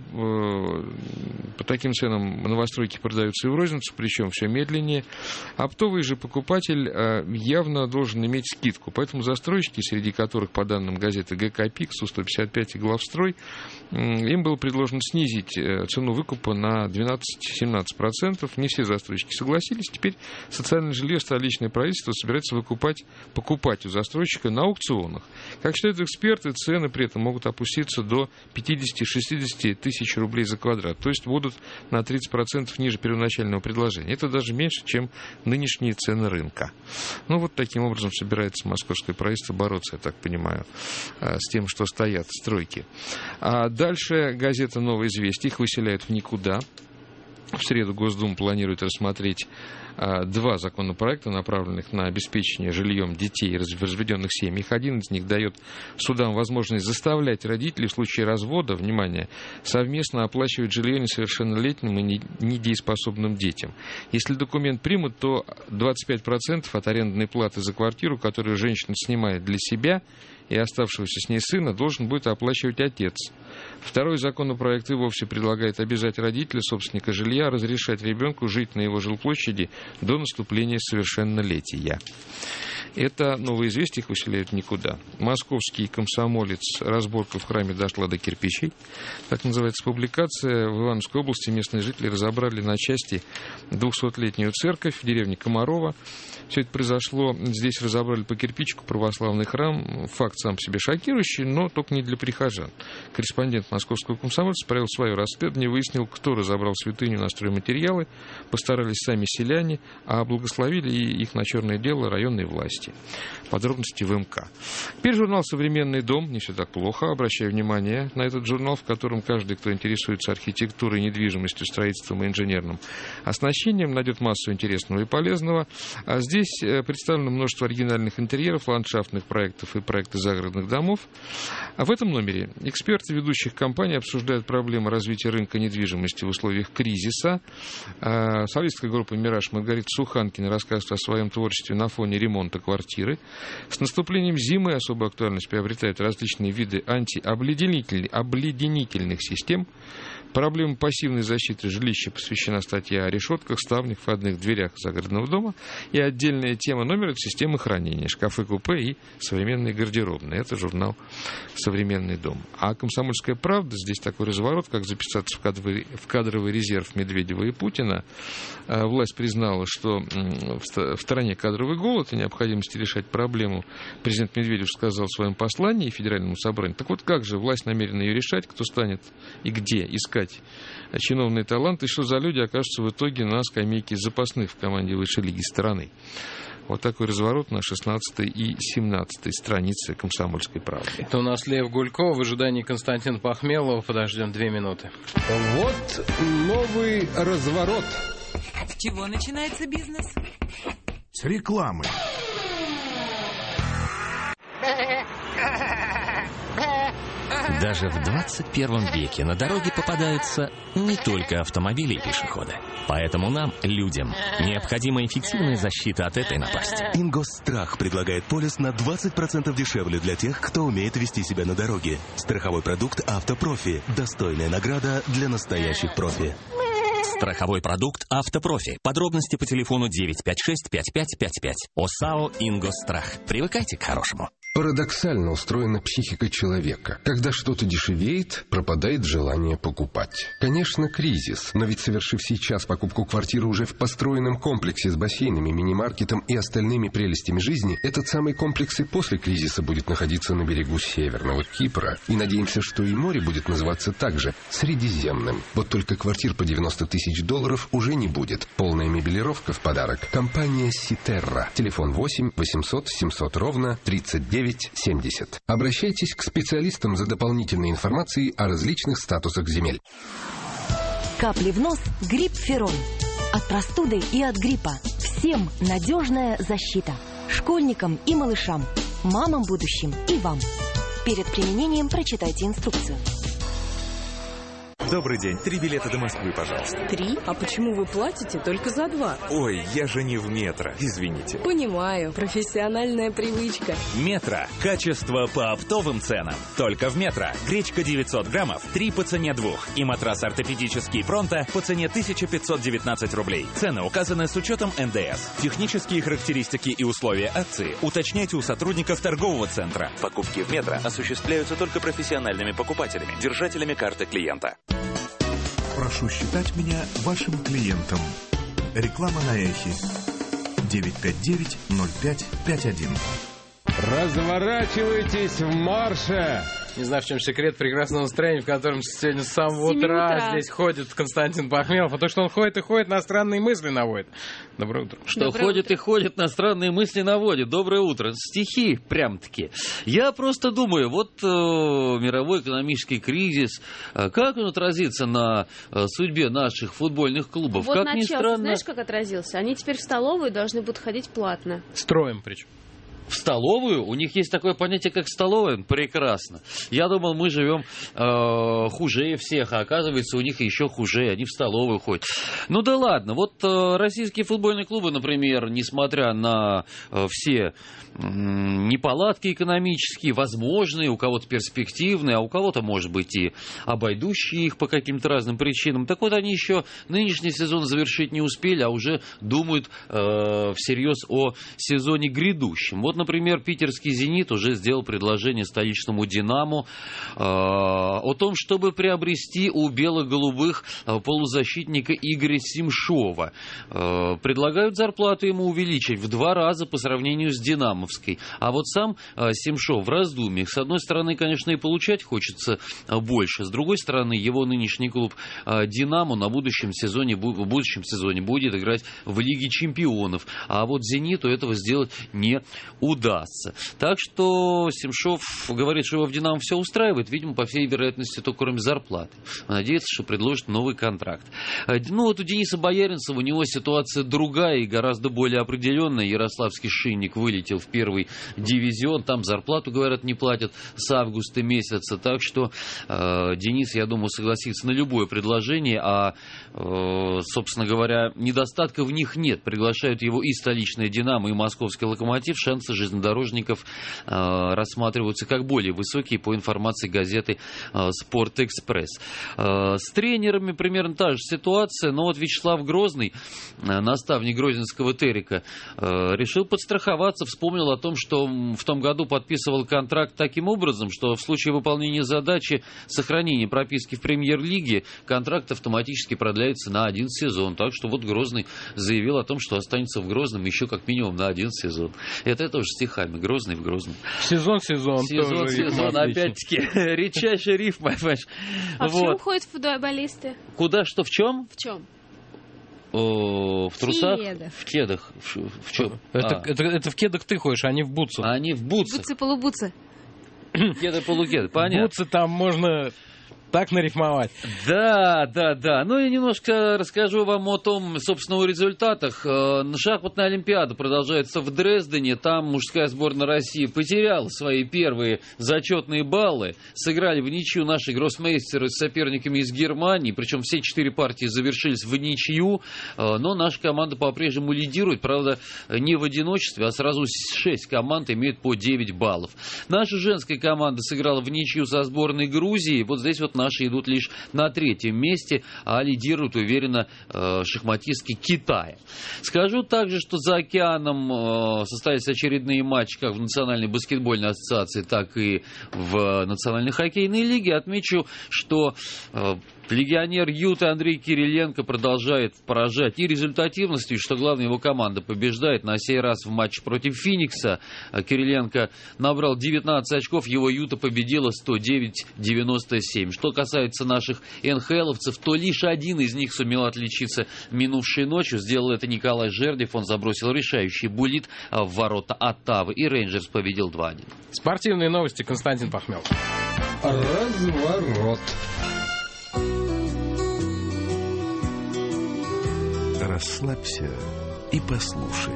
э, по таким ценам новостройки продаются и в розницу, причем все медленнее. Оптовый же покупатель э, явно должен иметь скидку. Поэтому застройщики, среди которых, по данным газеты ГК ПИК, Су сто пятьдесят пять и Главстрой, э, им было предложено снизить э, цену выкупа на двенадцать-семнадцать процентов. Не все застройщики согласились. Теперь социальное жилье столичное правительство собирается выкупать, покупать у застройщика на аукционах. Как считают эксперты, цены при этом могут опуститься до пятьдесят-шестьдесят тысяч рублей за квадрат, то есть будут на тридцать процентов ниже первоначального предложения. Это даже меньше, чем нынешние цены рынка. Ну вот таким образом собирается московское правительство бороться, я так понимаю, с тем, что стоят стройки. А дальше газета «Новое известие», их выселяют в никуда. В среду Госдума планирует рассмотреть а, два законопроекта, направленных на обеспечение жильем детей в разведенных семьях. Один из них дает судам возможность заставлять родителей в случае развода, внимание, совместно оплачивать жилье несовершеннолетним и недееспособным детям. Если документ примут, то двадцать пять процентов от арендной платы за квартиру, которую женщина снимает для себя и оставшегося с ней сына, должен будет оплачивать отец. Второй законопроект и вовсе предлагает обязать родителя, собственника жилья, разрешать ребенку жить на его жилплощади до наступления совершеннолетия. Это «Новое известие», их выселяют никуда. Московский комсомолец. Разборка в храме дошла до кирпичей. Так называется публикация. В Ивановской области местные жители разобрали на части двухсотлетнюю церковь в деревне Комарова. Все это произошло. Здесь разобрали по кирпичику православный храм. Факт сам по себе шокирующий, но только не для прихожан. Корреспондент московского комсомольца провел свое расследование, выяснил, кто разобрал святыню на стройматериалы. Постарались сами селяне, а благословили их на черное дело районные власти. Подробности в эм ка. Теперь журнал «Современный дом». Не все так плохо. Обращаю внимание на этот журнал, в котором каждый, кто интересуется архитектурой, недвижимостью, строительством и инженерным оснащением, найдет массу интересного и полезного. А здесь представлено множество оригинальных интерьеров, ландшафтных проектов и проекты загородных домов. А в этом номере эксперты ведущих компаний обсуждают проблемы развития рынка недвижимости в условиях кризиса. Солистская группа «Мираж» Маргарита Суханкина рассказывает о своем творчестве на фоне ремонта квартиры. С наступлением зимы особую актуальность приобретают различные виды антиобледенительных обледенительных систем. Проблема пассивной защиты жилища посвящена статье о решетках, ставнях, входных дверях загородного дома. И отдельная тема номер — это системы хранения, шкафы-купе и современные гардеробные. Это журнал «Современный дом». А «Комсомольская правда» — здесь такой разворот, как записаться в кадровый, в кадровый резерв Медведева и Путина. Власть признала, что в стране кадровый голод и необходимости решать проблему президент Медведев сказал в своем послании Федеральному собранию. Так вот, как же власть намерена ее решать, кто станет и где искать чиновные таланты, и что за люди окажутся в итоге на скамейке запасных в команде высшей лиги страны. Вот такой разворот на шестнадцатой и семнадцатой странице «Комсомольской правды». Это у нас Лев Гульков, в ожидании Константина Пахмелова. Подождем две минуты. Вот новый разворот. С чего начинается бизнес? С рекламы. Даже в двадцать первом веке на дороге попадаются не только автомобили и пешеходы. Поэтому нам, людям, необходима эффективная защита от этой напасти. Ингосстрах предлагает полис на двадцать процентов дешевле для тех, кто умеет вести себя на дороге. Страховой продукт «Автопрофи». Достойная награда для настоящих профи. Страховой продукт «Автопрофи». Подробности по телефону девять пять шесть пять пять пять пять. ОСАО «Ингосстрах». Привыкайте к хорошему. Парадоксально устроена психика человека. Когда что-то дешевеет, пропадает желание покупать. Конечно, кризис, но ведь совершив сейчас покупку квартиры уже в построенном комплексе с бассейнами, мини-маркетом и остальными прелестями жизни, этот самый комплекс и после кризиса будет находиться на берегу Северного Кипра. И надеемся, что и море будет называться также Средиземным. Вот только квартир по девяносто тысяч долларов уже не будет. Полная мебелировка в подарок. Компания Ситерра. Телефон восемь восемьсот семьсот ровно тридцать девять семьдесят. Обращайтесь к специалистам за дополнительной информацией о различных статусах земель. Капли в нос, грипп Ферон. От простуды и от гриппа. Всем надежная защита. Школьникам и малышам, мамам будущим и вам. Перед применением прочитайте инструкцию. Добрый день. Три билета до Москвы, пожалуйста. Три? А почему вы платите только за два? Ой, я же не в метро. Извините. Понимаю. Профессиональная привычка. Метро. Качество по оптовым ценам. Только в Метро. Гречка девятьсот граммов, три по цене двух. И матрас ортопедический Пронто по цене тысяча пятьсот девятнадцать рублей. Цены указаны с учетом эн дэ эс. Технические характеристики и условия акции уточняйте у сотрудников торгового центра. Покупки в Метро осуществляются только профессиональными покупателями, держателями карты клиента. Прошу считать меня вашим клиентом. Реклама на эхе. девять пять девять ноль пять пять один. Разворачивайтесь в марше! Не знаю, в чем секрет прекрасного настроения, в котором сегодня с самого утра, утра здесь ходит Константин Пахмелов. А то, что он ходит и ходит, на странные мысли наводит. Доброе утро. Что Доброе ходит утро. и ходит, на странные мысли наводит. Доброе утро. Стихи прям-таки. Я просто думаю, вот э, мировой экономический кризис, э, как он отразится на э, судьбе наших футбольных клубов? Вот как начал, ни странно... знаешь, как отразился? Они теперь в столовую должны будут ходить платно. Строем причем. В столовую? У них есть такое понятие, как столовая. Прекрасно. Я думал, мы живем э, хуже всех, а оказывается, у них еще хуже. Они в столовую ходят. Ну да ладно. Вот э, российские футбольные клубы, например, несмотря на э, все э, неполадки экономические, возможные, у кого-то перспективные, а у кого-то, может быть, и обойдущие их по каким-то разным причинам. Так вот, они еще нынешний сезон завершить не успели, а уже думают э, всерьез о сезоне грядущем. Вот, например, питерский «Зенит» уже сделал предложение столичному «Динамо» э, о том, чтобы приобрести у бело-голубых э, полузащитника Игоря Семшова. Э, предлагают зарплату ему увеличить в два раза по сравнению с «Динамовской». А вот сам э, Семшов в раздумьях. С одной стороны, конечно, и получать хочется э, больше. С другой стороны, его нынешний клуб э, «Динамо» на будущем сезоне, в будущем сезоне будет играть в Лиге чемпионов. А вот «Зениту» этого сделать не удастся. Так что Семшов говорит, что его в «Динамо» все устраивает, видимо, по всей вероятности, только кроме зарплаты. Надеется, что предложит новый контракт. Ну вот у Дениса Бояринцева, у него ситуация другая и гораздо более определенная. Ярославский «Шинник» вылетел в первый дивизион, там зарплату, говорят, не платят с августа месяца. Так что э, Денис, я думаю, согласится на любое предложение, а, э, собственно говоря, недостатков в них нет. Приглашают его и столичная «Динамо», и московский «Локомотив». Шансов класса железнодорожников э, рассматриваются как более высокие по информации газеты э, «Спорт-экспресс». Э, с тренерами примерно та же ситуация, но вот Вячеслав Грозный, э, наставник грозненского Терека, э, решил подстраховаться, вспомнил о том, что в том году подписывал контракт таким образом, что в случае выполнения задачи сохранения прописки в премьер-лиге контракт автоматически продляется на один сезон. Так что вот Грозный заявил о том, что останется в Грозном еще как минимум на один сезон. Это тоже стихами. Грозный в Грозном. Сезон-сезон. Сезон, сезон. Опять-таки, редчайшая рифма. А в чем ходят футболисты? Куда, что, в чем? В чем? О, в трусах? Кедах. В кедах. В, в чем? Это, а. это, это в кедах ты ходишь, а не в бутсах. А они в бутсах. Бутсы-полубутсы. Кеды-полукеды, понятно. Бутсы там можно... Так нарифмовать. Да, да, да. Ну, я немножко расскажу вам о том, собственно, о результатах. Шахматная олимпиада продолжается в Дрездене. Там мужская сборная России потеряла свои первые зачетные баллы. Сыграли в ничью наши гроссмейстеры с соперниками из Германии. Причем все четыре партии завершились в ничью. Но наша команда по-прежнему лидирует. Правда, не в одиночестве, а сразу шесть команд имеют по девять баллов. Наша женская команда сыграла в ничью со сборной Грузии. Вот здесь вот наши идут лишь на третьем месте, а лидирует уверенно э, шахматистки Китая. Скажу также, что за океаном э, состоялись очередные матчи как в Национальной баскетбольной ассоциации, так и в Национальной хоккейной лиге. Отмечу, что э, легионер Юты Андрей Кириленко продолжает поражать и результативностью, и, что главное, его команда побеждает. На сей раз в матче против Феникса Кириленко набрал девятнадцать очков, его Юта победила сто девять девяносто семь. Что касается наших эн ха эловцев, то лишь один из них сумел отличиться минувшей ночью. Сделал это Николай Жердев. Он забросил решающий буллит в ворота Оттавы, и Рейнджерс победил два один. Спортивные новости. Константин Пахмел. Разворот. Расслабься и послушай.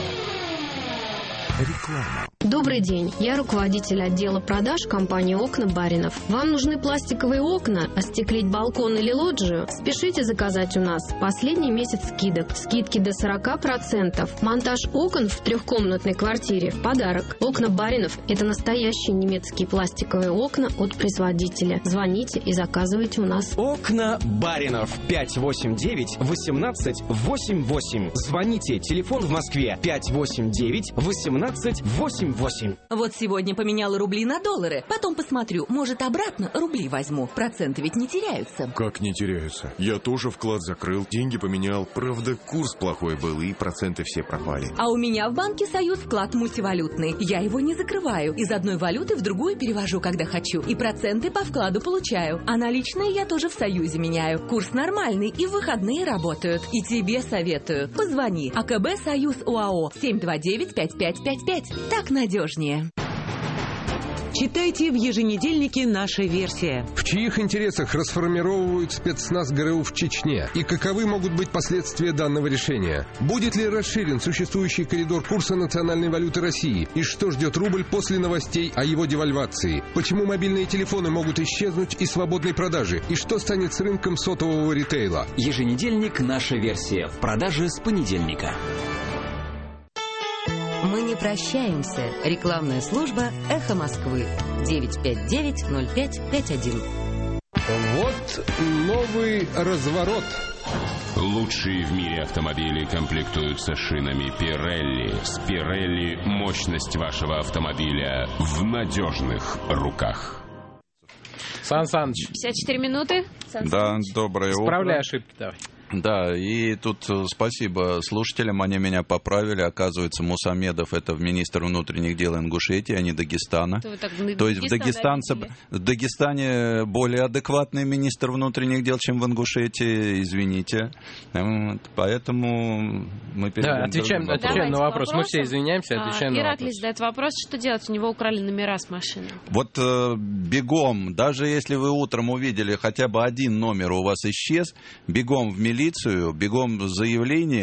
Реклама. Добрый день, я руководитель отдела продаж компании «Окна Баринов». Вам нужны пластиковые окна, остеклить балкон или лоджию? Спешите заказать у нас. Последний месяц скидок. Скидки до сорок процентов. Монтаж окон в трехкомнатной квартире в подарок. «Окна Баринов» – это настоящие немецкие пластиковые окна от производителя. Звоните и заказывайте у нас. «Окна Баринов» пять восемь девять восемнадцать восемь восемь. Звоните. Телефон в Москве пять восемь девять восемнадцать восемь восемь. Вот сегодня поменяла рубли на доллары. Потом посмотрю, может, обратно рубли возьму. Проценты ведь не теряются. Как не теряются? Я тоже вклад закрыл, деньги поменял. Правда, курс плохой был, и проценты все пропали. А у меня в банке «Союз» вклад мультивалютный. Я его не закрываю. Из одной валюты в другую перевожу, когда хочу. И проценты по вкладу получаю. А наличные я тоже в «Союзе» меняю. Курс нормальный, и в выходные работают. И тебе советую. Позвони. а ка бэ «Союз» УАО семь два девять пять пять пять пять. Так надежнее. Читайте в еженедельнике «Наша версия». В чьих интересах расформировывают спецназ гэ рэ у в Чечне? И каковы могут быть последствия данного решения? Будет ли расширен существующий коридор курса национальной валюты России? И что ждет рубль после новостей о его девальвации? Почему мобильные телефоны могут исчезнуть из свободной продажи? И что станет с рынком сотового ритейла? Еженедельник «Наша версия». В продаже с понедельника. Мы не прощаемся. Рекламная служба «Эхо Москвы». девять пять девять ноль пять пять один. Вот новый разворот. Лучшие в мире автомобили комплектуются шинами Pirelli. С Pirelli мощность вашего автомобиля в надежных руках. Сан Саныч. пятьдесят четыре минуты. Сан Да, доброе утро. Исправляй ошибки, давай. Да, и тут спасибо слушателям, они меня поправили. Оказывается, Мусамедов — это министр внутренних дел Ингушетии, а не Дагестана. То, так, То есть в, Дагестанце, в Дагестане более адекватный министр внутренних дел, чем в Ингушетии, извините. Вот, поэтому мы перейдем да, отвечаем, к отвечаем на вопрос. Мы все извиняемся, отвечаем а, на вопрос. Ираклий задает вопрос, что делать? У него украли номера с машины. Вот э, бегом, даже если вы утром увидели хотя бы один номер у вас исчез, бегом в милицию, бегом заявление,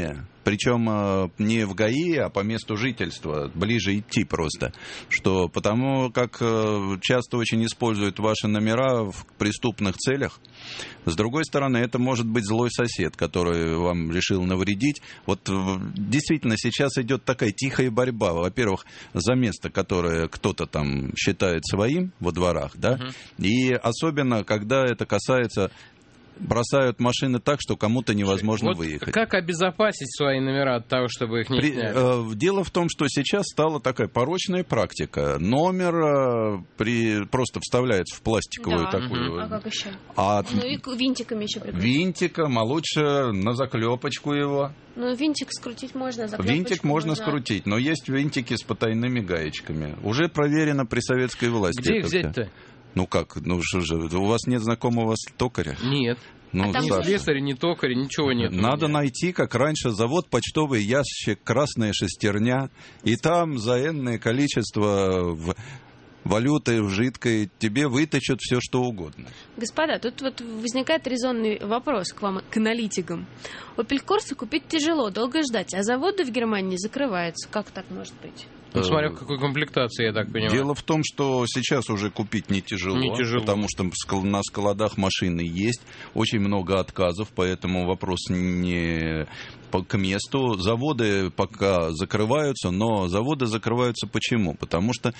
причем не в ГАИ, а по месту жительства, ближе идти просто. Что, потому как часто очень используют ваши номера в преступных целях. С другой стороны, это может быть злой сосед, который вам решил навредить. Вот действительно сейчас идет такая тихая борьба. Во-первых, за место, которое кто-то там считает своим во дворах, да, uh-huh. и особенно, когда это касается... бросают машины так, что кому-то невозможно вот выехать. Как обезопасить свои номера от того, чтобы их не При, сняли? Э, дело в том, что сейчас стала такая порочная практика. Номер э, при, просто вставляется в пластиковую да. такую... Угу. А как еще? А, ну и винтиками еще прикрутить. Винтиком, а лучше на заклепочку его. Ну, винтик скрутить можно, заклепочку Винтик можно, можно скрутить, но есть винтики с потайными гаечками. Уже проверено при советской власти. Где их взять-то? Ну как, ну что же, у вас нет знакомого токаря? Нет. Ну, а там ни слесаря, ни токаря, ничего нет. Надо найти, как раньше, завод почтовый ящик, красная шестерня, и там за энное количество в... валюты в жидкой тебе вытащат все, что угодно. Господа, тут вот возникает резонный вопрос к вам, к аналитикам. Opel Corsa купить тяжело, долго ждать, а заводы в Германии закрываются. Как так может быть? Ну, смотря в какой комплектации, я так понимаю. Дело в том, что сейчас уже купить не тяжело, не тяжело. Потому что на складах машины есть, очень много отказов, поэтому вопрос не к месту. Заводы пока закрываются, но заводы закрываются почему? Потому что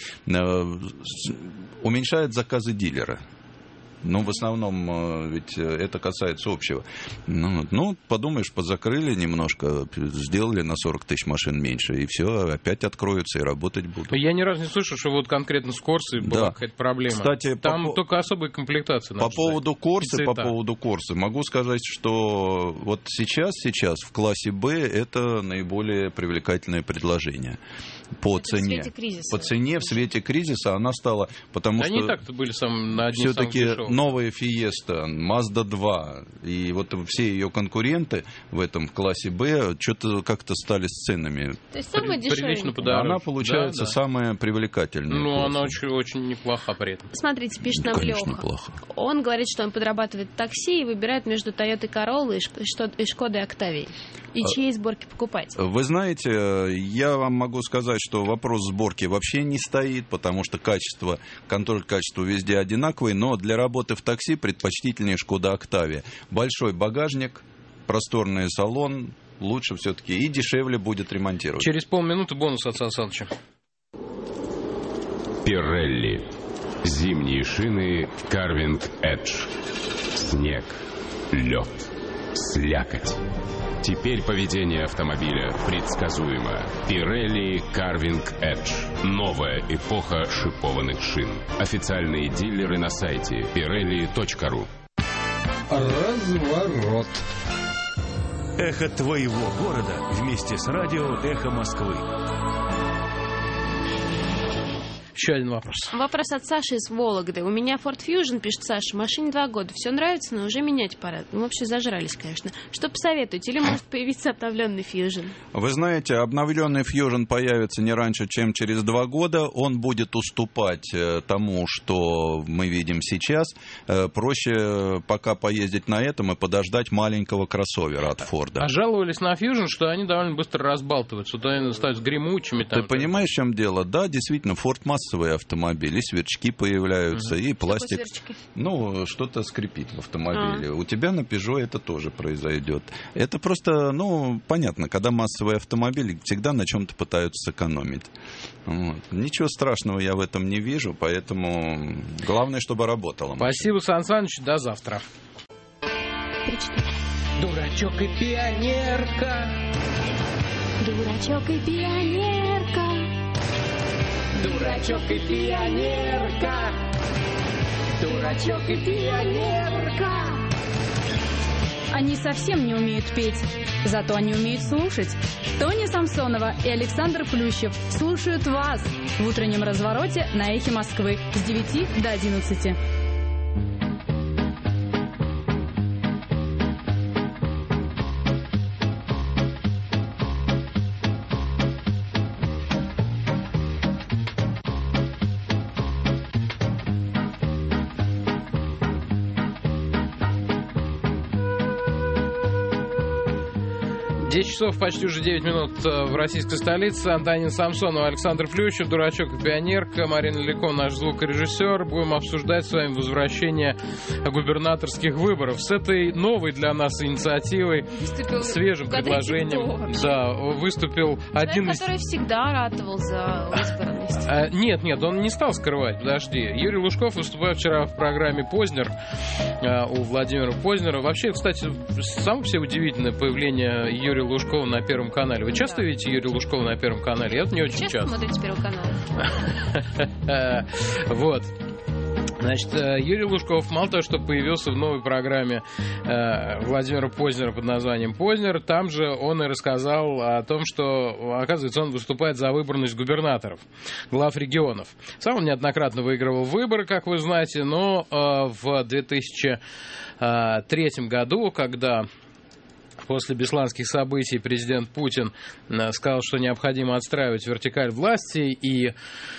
уменьшают заказы дилера. Ну, в основном, ведь это касается общего. Ну, ну, подумаешь, позакрыли немножко, сделали на сорок тысяч машин меньше, и все, опять откроются и работать будут. Я ни разу не слышал, что вот конкретно с Корсой была да. какая-то проблема. Кстати, там по... только особые комплектации. По поводу Корсы, по поводу Корсы, могу сказать, что вот сейчас, сейчас в классе Б это наиболее привлекательное предложение. По это цене. В свете кризиса. По цене, в свете кризиса она стала, потому да что... Они так-то были сам, на одни все-таки самых новая Фиеста, Мазда два, и вот все ее конкуренты в этом классе Б что-то как-то стали с ценами. То есть самая дешевая. Она получается да, да. самая привлекательная. Ну, она очень, очень неплоха при этом. Смотрите, пишет нам Конечно, Леха. Неплохо. Он говорит, что он подрабатывает в такси и выбирает между Toyota Corolla и Шкодой Октавией. И чьей сборки покупать? Вы знаете, я вам могу сказать, что вопрос сборки вообще не стоит, потому что качество, контроль качества везде одинаковый, но для работы в такси предпочтительнее Шкода Октавия. Большой багажник, просторный салон, лучше все-таки и дешевле будет ремонтировать. Через полминуты бонус от Сан Саныча. Пирелли. Зимние шины Carving Edge. Снег, лед, слякоть. Теперь поведение автомобиля предсказуемо. Pirelli Carving Edge. Новая эпоха шипованных шин. Официальные дилеры на сайте pirelli точка ру. Разворот. Эхо твоего города вместе с радио «Эхо Москвы». Еще один вопрос. Вопрос от Саши из Вологды. У меня Ford Fusion, пишет Саша, машине два года. Все нравится, но уже менять пора. Ну, вообще зажрались, конечно. Что посоветуете? Или может появиться обновленный Fusion? Вы знаете, обновленный Fusion появится не раньше, чем через два года. Он будет уступать э, тому, что мы видим сейчас. Э, проще пока поездить на этом и подождать маленького кроссовера от Форда. А жаловались на Fusion, что они довольно быстро разбалтываются. То они становятся гремучими. Там, Ты понимаешь, в чем дело? Да, действительно, Ford массовый автомобиль, и сверчки появляются, угу. и пластик. Ну, что-то скрипит в автомобиле. А. У тебя на Peugeot это тоже произойдет. Это просто, ну, понятно, когда массовый автомобиль, всегда на чем-то пытаются сэкономить. Вот. Ничего страшного я в этом не вижу, поэтому главное, чтобы работало. Спасибо, Сан Саныч, до завтра. Дурачок и пионерка. Дурачок и пионерка. Дурачок и пионерка. Дурачок и пионерка. Они совсем не умеют петь, зато они умеют слушать. Тоня Самсонова и Александр Плющев слушают вас в утреннем развороте на Эхе Москвы с девяти до одиннадцати. десять часов, почти уже девять минут в российской столице. Антонин Самсонов, Александр Плющев, Дурачок и Пионерка, Марина Лилико, наш звукорежиссер. Будем обсуждать с вами возвращение губернаторских выборов. С этой новой для нас инициативой, выступил свежим предложением, да, выступил человек, один из... который всегда ратовал за избранность. А, нет, нет, он не стал скрывать, подожди. Юрий Лужков выступал вчера в программе «Познер» а, у Владимира Познера. Вообще, кстати, самое все удивительное появление Юрия Лужкова на Первом канале. Вы часто да. видите Юрия Лужкова на Первом канале? Я не очень часто. Часто смотрите Первый канал? Вот. Значит, Юрий Лужков мало того, что появился в новой программе э, Владимира Познера под названием «Познер», там же он и рассказал о том, что, оказывается, он выступает за выборность губернаторов, глав регионов. Сам он неоднократно выигрывал выборы, как вы знаете, но э, в две тысячи третьем году, когда... После бесланских событий президент Путин сказал, что необходимо отстраивать вертикаль власти и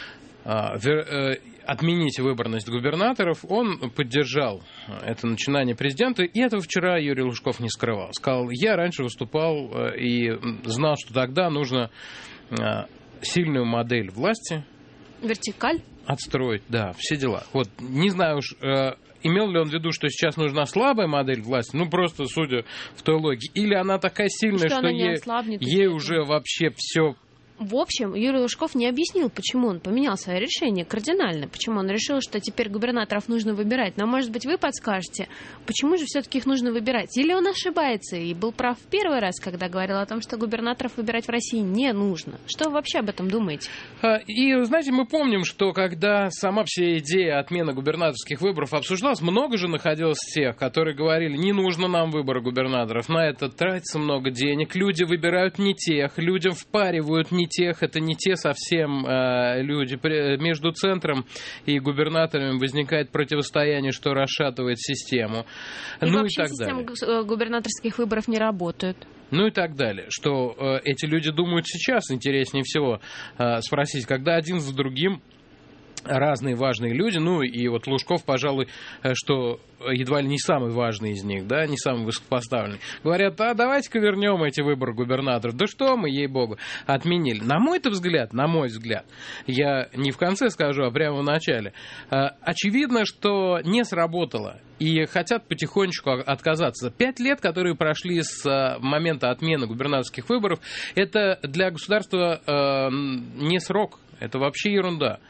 а, вер, э, отменить выборность губернаторов, он поддержал это начинание президента, и этого вчера Юрий Лужков не скрывал. Сказал, я раньше выступал э, и знал, что тогда нужно э, сильную модель власти. Вертикаль? Отстроить, да, все дела. Вот, не знаю уж... Э, Имел ли он в виду, что сейчас нужна слабая модель власти? Ну, просто судя в той логике. Или она такая сильная, что, что ей, ей уже вообще все... В общем, Юрий Лужков не объяснил, почему он поменял свое решение кардинально, почему он решил, что теперь губернаторов нужно выбирать. Но, может быть, вы подскажете, почему же все-таки их нужно выбирать? Или он ошибается и был прав в первый раз, когда говорил о том, что губернаторов выбирать в России не нужно? Что вы вообще об этом думаете? И, знаете, мы помним, что когда сама вся идея отмены губернаторских выборов обсуждалась, много же находилось тех, которые говорили, не нужно нам выбора губернаторов, на это тратится много денег, люди выбирают не тех, людям впаривают не тех, это не те совсем э, люди. Между центром и губернаторами возникает противостояние, что расшатывает систему. И ну вообще и так система далее. Губернаторских выборов не работает. Ну и так далее. Что э, эти люди думают сейчас, интереснее всего э, спросить, когда один за другим разные важные люди, ну и вот Лужков, пожалуй, что едва ли не самый важный из них, да, не самый высокопоставленный, говорят, а давайте-ка вернем эти выборы губернаторов. Да что мы, ей-богу, отменили. На мой-то взгляд, на мой взгляд, я не в конце скажу, а прямо в начале, очевидно, что не сработало. И хотят потихонечку отказаться. Пять лет, которые прошли с момента отмены губернаторских выборов, это для государства э, не срок, это вообще ерунда.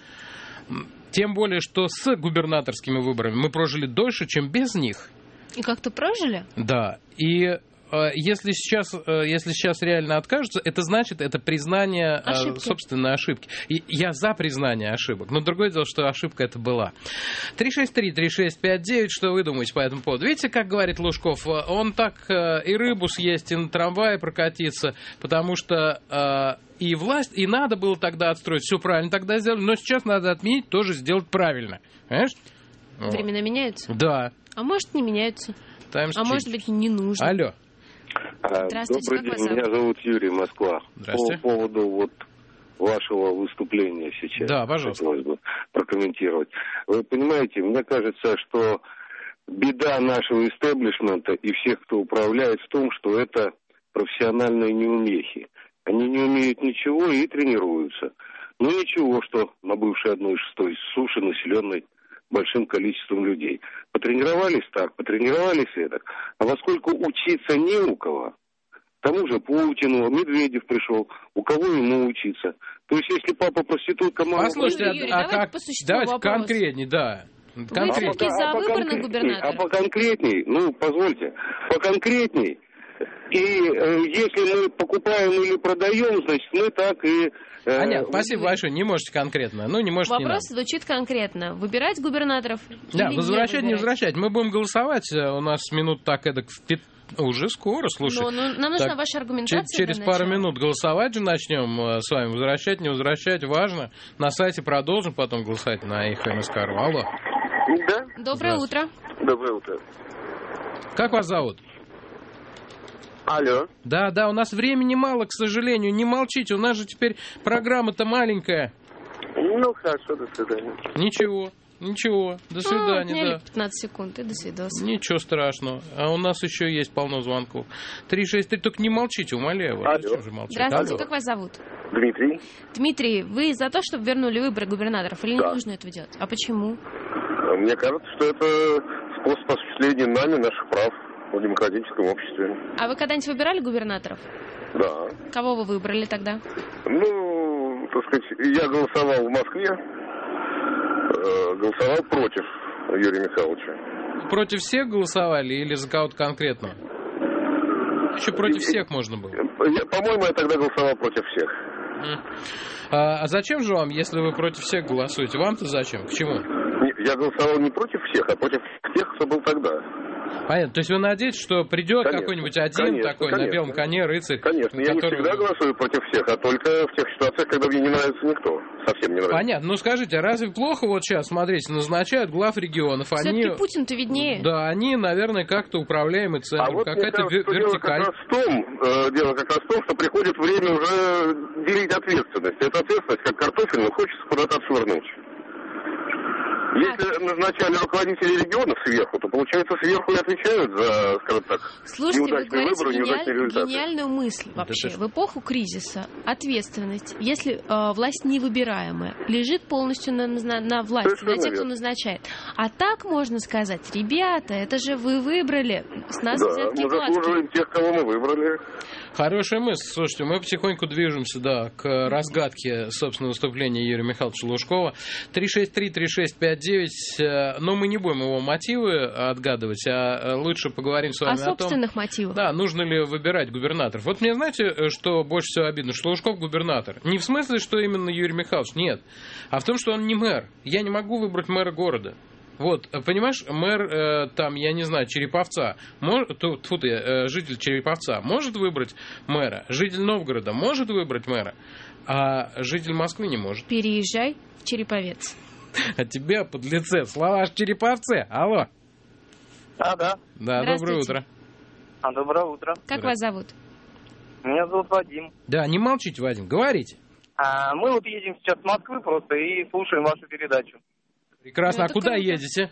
Тем более, что с губернаторскими выборами мы прожили дольше, чем без них. И как-то прожили? Да. И э, если, сейчас, э, если сейчас реально откажутся, это значит, это признание э, собственной ошибки. И я за признание ошибок. Но другое дело, что ошибка это была. три шесть три три шесть пять девять, что вы думаете по этому поводу? Видите, как говорит Лужков, он так э, и рыбу съесть, и на трамвае прокатиться, потому что... Э, И власть, и надо было тогда отстроить. Все правильно тогда сделали, но сейчас надо отменить, тоже сделать правильно. Понимаешь? Времена вот. Меняются? Да. А может, не меняются. Times а change. Может быть, не нужно. Алло. Здравствуйте, Добрый день, меня зовут Юрий, Москва. По поводу вот вашего выступления сейчас. Да, пожалуйста. Хотелось бы прокомментировать. Вы понимаете, мне кажется, что беда нашего истеблишмента и всех, кто управляет, в том, что это профессиональные неумехи. Они не умеют ничего и тренируются. Ну ничего, что на бывшей одной шестой суше, населенной большим количеством людей. Потренировались так, потренировались эдак. А поскольку учиться не у кого, тому же Путину, Медведев пришел, у кого ему учиться? То есть если папа проститутка, мама... Послушайте, а, Юрий, а как... Давайте конкретней, да. Конкретней. Вы все-таки за а выбор на губернатора? А поконкретней, ну, позвольте, поконкретней. И э, если мы покупаем или продаем, значит, мы так и... Э, Аня, спасибо большое. Не можете конкретно. Ну, не можете, Вопрос не звучит конкретно. Выбирать губернаторов да, или возвращать, не, не возвращать. Мы будем голосовать. У нас минут так эдак в пи... Уже скоро, слушай. Но, ну, нам нужна так, ваша аргументация. Через пару минут голосовать же начнем с вами. Возвращать, не возвращать, важно. На сайте продолжим потом голосовать на Эхо МСК. Алло. Да. Доброе утро. Доброе утро. Как вас зовут? Алло. Да, да, у нас времени мало, к сожалению. Не молчите, у нас же теперь программа-то маленькая. Ну, хорошо, до свидания. Ничего. Ничего, до А, свидания, отняли да. пятнадцать секунд, и до свидос. Ничего страшного. А у нас еще есть полно звонков. три шесть три, только не молчите, умоляю вас. Зачем же молчать? Здравствуйте, Алло. как вас зовут? Дмитрий. Дмитрий, вы за то, чтобы вернули выборы губернаторов, или Да. не нужно этого делать? А почему? Мне кажется, что это способ осуществления нами наших прав в демократическом обществе. А вы когда-нибудь выбирали губернаторов? Да. Кого вы выбрали тогда? Ну, так сказать, я голосовал в Москве, э, голосовал против Юрия Михайловича. Против всех голосовали или за кого-то конкретно? Еще против всех можно было. Я, по-моему, я тогда голосовал против всех. А, а зачем же вам, если вы против всех голосуете? Вам-то зачем? К чему? Не, я голосовал не против всех, а против тех, кто был тогда. Понятно. То есть вы надеетесь, что придет Конечно, какой-нибудь один конечно, такой конечно. на белом коне рыцарь? Конечно, я не который- всегда голосую против всех, а только в тех ситуациях, когда мне не нравится никто. Совсем не нравится. Понятно. Ну скажите, а разве плохо вот сейчас, смотрите, назначают глав регионов, они... Все-таки Путин-то виднее. Да, они, наверное, как-то управляемый центр, А вот мне какая-то кажется, ве- что дело как вертикаль. раз в том, э, дело как раз в том, что приходит время уже делить ответственность. Эта ответственность, как картофельную, хочется куда-то отшвырнуть. Если назначали руководителей регионов сверху, то, получается, сверху и отвечают за, скажем так, Слушайте, вы неудачные говорите выборы, неудачные гениаль- результаты. гениальную мысль вообще. В эпоху кризиса ответственность, если э, власть невыбираемая, лежит полностью на, на, на власти, Совершенно на тех, кто верно. назначает. А так можно сказать, ребята, это же вы выбрали, с нас Да, взятки мы гладкие. заслуживаем тех, кого мы выбрали. Хорошая мысль. Слушайте, мы потихоньку движемся, да, к разгадке, собственно, выступления Юрия Михайловича Лужкова. три шесть три три шесть пять девять. Но мы не будем его мотивы отгадывать, а лучше поговорим с вами О о, том... собственных мотивах. Да, нужно ли выбирать губернаторов. Вот мне, знаете, что больше всего обидно? Что Лужков губернатор. Не в смысле, что именно Юрий Михайлович, нет. А в том, что он не мэр. Я не могу выбрать мэра города. Вот, понимаешь, мэр, э, там, я не знаю, Череповца, мож, тьфу, тьфу ты, э, житель Череповца может выбрать мэра, житель Новгорода может выбрать мэра, а житель Москвы не может. Переезжай в Череповец. А тебе, подлеце, слова аж Череповце, алло. А, да. Да, доброе утро. А, доброе утро. Как вас зовут? Меня зовут Вадим. Да, не молчите, Вадим, говорите. А, мы вот едем сейчас с Москвы просто и слушаем вашу передачу. Прекрасно, Ну, а это куда круто. едете?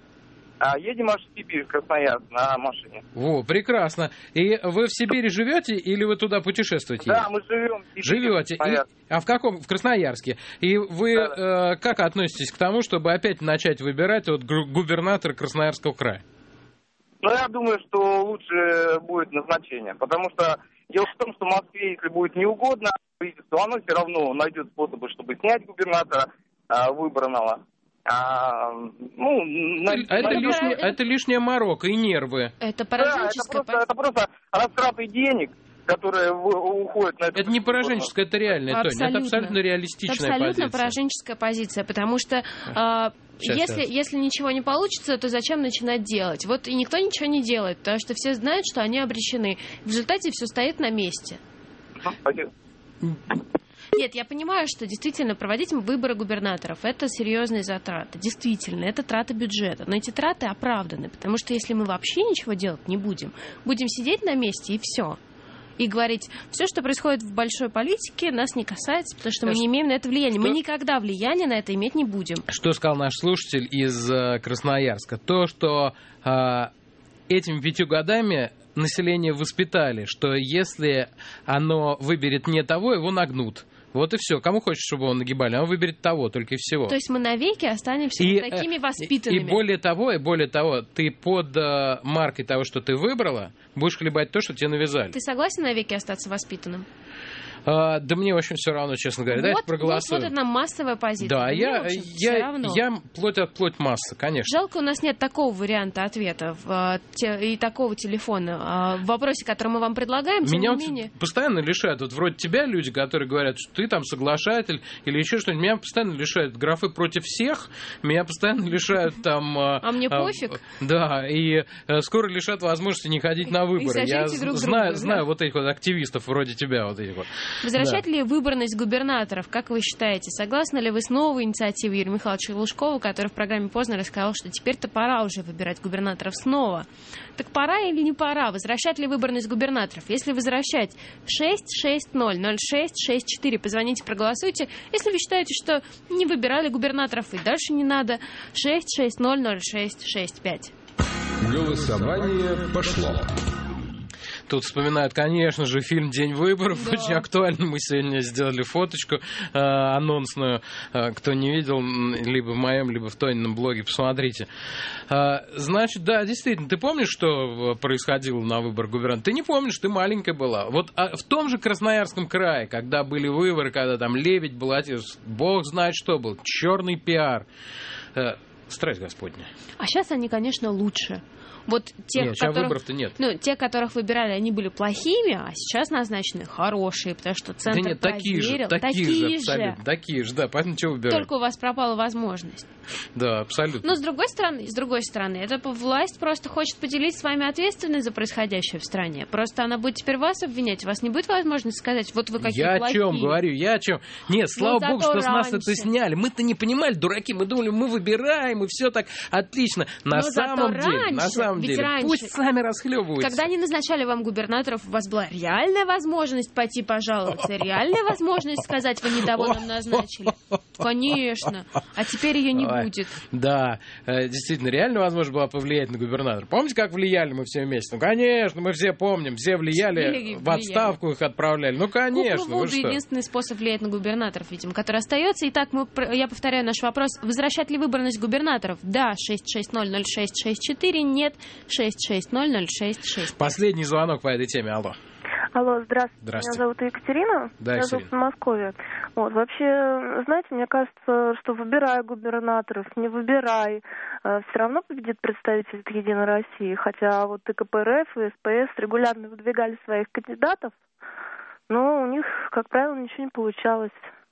А, едем аж в Сибирь, в Красноярск на машине. Во, прекрасно. И вы в Сибири живете или вы туда путешествуете? Да, мы живем в Сибири. Живете. в Красноярске. И- а в каком? В Красноярске. И вы э, как относитесь к тому, чтобы опять начать выбирать вот гу- губернатора Красноярского края? Ну, я думаю, что лучше будет назначение, потому что дело в том, что Москве, если будет неугодно правительству, оно все равно найдет способы, чтобы снять губернатора а, выбранного. А, ну, на- А это, найдет- лишнее, это лишняя морока и нервы. Это Да, это просто, это просто растраты денег, которые в- уходят на это. Это не пораженческое, это реальное, Тоня. Это абсолютно реалистичная Абсолютно позиция. пораженческая позиция, потому что э, Сейчас, если, сейчас. если ничего не получится, то зачем начинать делать? Вот и никто ничего не делает, потому что все знают, что они обречены. В результате все стоит на месте. Нет, я понимаю, что действительно проводить выборы губернаторов – это серьезные затраты. Действительно, это траты бюджета. Но эти траты оправданы, потому что если мы вообще ничего делать не будем, будем сидеть на месте и все. И говорить, все, что происходит в большой политике, нас не касается, потому что мы не имеем на это влияния. Мы никогда влияния на это иметь не будем. Что сказал наш слушатель из э, Красноярска? То, что э, этими пятью годами население воспитали, что если оно выберет не того, его нагнут. Вот и все. Кому хочешь, чтобы его нагибали, он выберет того, только и всего. То есть мы навеки останемся И, вот такими э, воспитанными. И более того, и более того, ты под э, маркой того, что ты выбрала, будешь хлебать то, что тебе навязали. Ты согласен навеки остаться воспитанным? А, да мне, в общем, все равно, честно говоря. Вот, Давайте вот, проголосуем. вот это массовая позиция. Да, Мне, я, в общем, всё я, равно. я плоть от плоть масса, конечно. Жалко, у нас нет такого варианта ответа в, э, те- и такого телефона. э, В вопросе, который мы вам предлагаем, тем Меня не вот менее... постоянно лишают, вот вроде тебя люди, которые говорят, что ты там соглашатель или еще что-нибудь, меня постоянно лишают графы против всех, меня постоянно лишают там... А мне пофиг? Да, и э, скоро лишат возможности не ходить на выборы. Я сажайте друг знаю, друга, знаю да. вот этих вот активистов вроде тебя, вот этих вот. Возвращать да. ли выборность губернаторов, как вы считаете? Согласны ли вы с новой инициативой Юрия Михайловича Лужкова, который в программе «Поздно» рассказал, что теперь-то пора уже выбирать губернаторов снова? Так пора или не пора? Возвращать ли выборность губернаторов? Если возвращать, шесть шесть ноль ноль шесть шесть четыре, позвоните, проголосуйте. Если вы считаете, что не выбирали губернаторов и дальше не надо, шесть шесть ноль ноль шесть шесть пять. Голосование пошло. Тут вспоминают, конечно же, фильм «День выборов». Да. Очень актуально. Мы сегодня сделали фоточку э, анонсную. Э, кто не видел, либо в моем, либо в Тонином блоге, посмотрите. Э, значит, да, действительно, ты помнишь, что происходило на выборах губернатора? Ты не помнишь, ты маленькая была. Вот а в том же Красноярском крае, когда были выборы, когда там Лебедь баллотировался, бог знает что был, черный пиар. Э, страсть Господня. А сейчас они, конечно, лучше. Вот тех, нет, которых, выборов-то нет. Ну, те, которых выбирали, они были плохими, а сейчас назначены хорошие, потому что центр да нет, проверил. Такие же, такие, такие же, абсолютно, такие же, да, поэтому чего выбирать? Только у вас пропала возможность. Да, абсолютно. Но с другой стороны, с другой стороны, эта власть просто хочет поделить с вами ответственность за происходящее в стране. Просто она будет теперь вас обвинять, у вас не будет возможности сказать, вот вы какие я плохие. Я о чем говорю, я о чем. Нет, слава ну, богу, что раньше. С нас это сняли. Мы-то не понимали, дураки, мы думали, мы выбираем, и все так отлично. На но самом деле, раньше, на самом деле, раньше, пусть сами расхлебываются. Когда они назначали вам губернаторов, у вас была реальная возможность пойти пожаловаться, реальная возможность сказать, вы недовольно назначили. Конечно. А теперь ее не Ой, будет. Да, действительно, реально возможно было повлиять на губернатора. Помните, как влияли мы все вместе? Ну, конечно, мы все помним, все влияли, в отставку их отправляли. Ну, конечно. Куклу Вуду единственный способ влиять на губернаторов, видимо, который остается. Итак, мы, я повторяю наш вопрос. Возвращать ли выборность губернаторов? Да, шесть шесть ноль ноль шесть шесть четыре, нет, шесть шесть ноль ноль шесть шесть. Последний звонок по этой теме, алло. Алло, здравствуйте. Здравствуйте. Меня зовут Екатерина. Да, я живу в Подмосковье. Вот, вообще, знаете, мне кажется, что выбирай губернаторов, не выбирай, все равно победит представитель Единой России. Хотя вот и ка пэ эр эф, и эс пэ эс регулярно выдвигали своих кандидатов, но у них, как правило, ничего не получалось.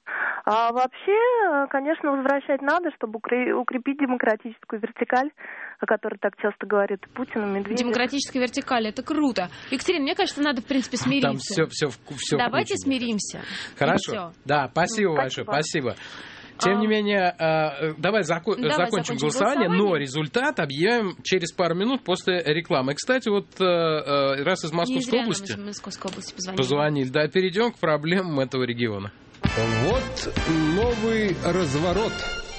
А вообще, конечно, возвращать надо, чтобы укрепить демократическую вертикаль, о которой так часто говорит Путин и Медведев. Демократическая вертикаль, это круто. Екатерина, мне кажется, надо, в принципе, смириться. Там все, все, все Давайте смиримся. Хорошо. Да, спасибо ну, большое, спасибо. Тем не менее, давай, зако- давай закончим голосование, голосование, но результат объявим через пару минут после рекламы. Кстати, вот раз из Московской области, из Московской области позвонили. позвонили, да, перейдем к проблемам этого региона. Вот новый разворот.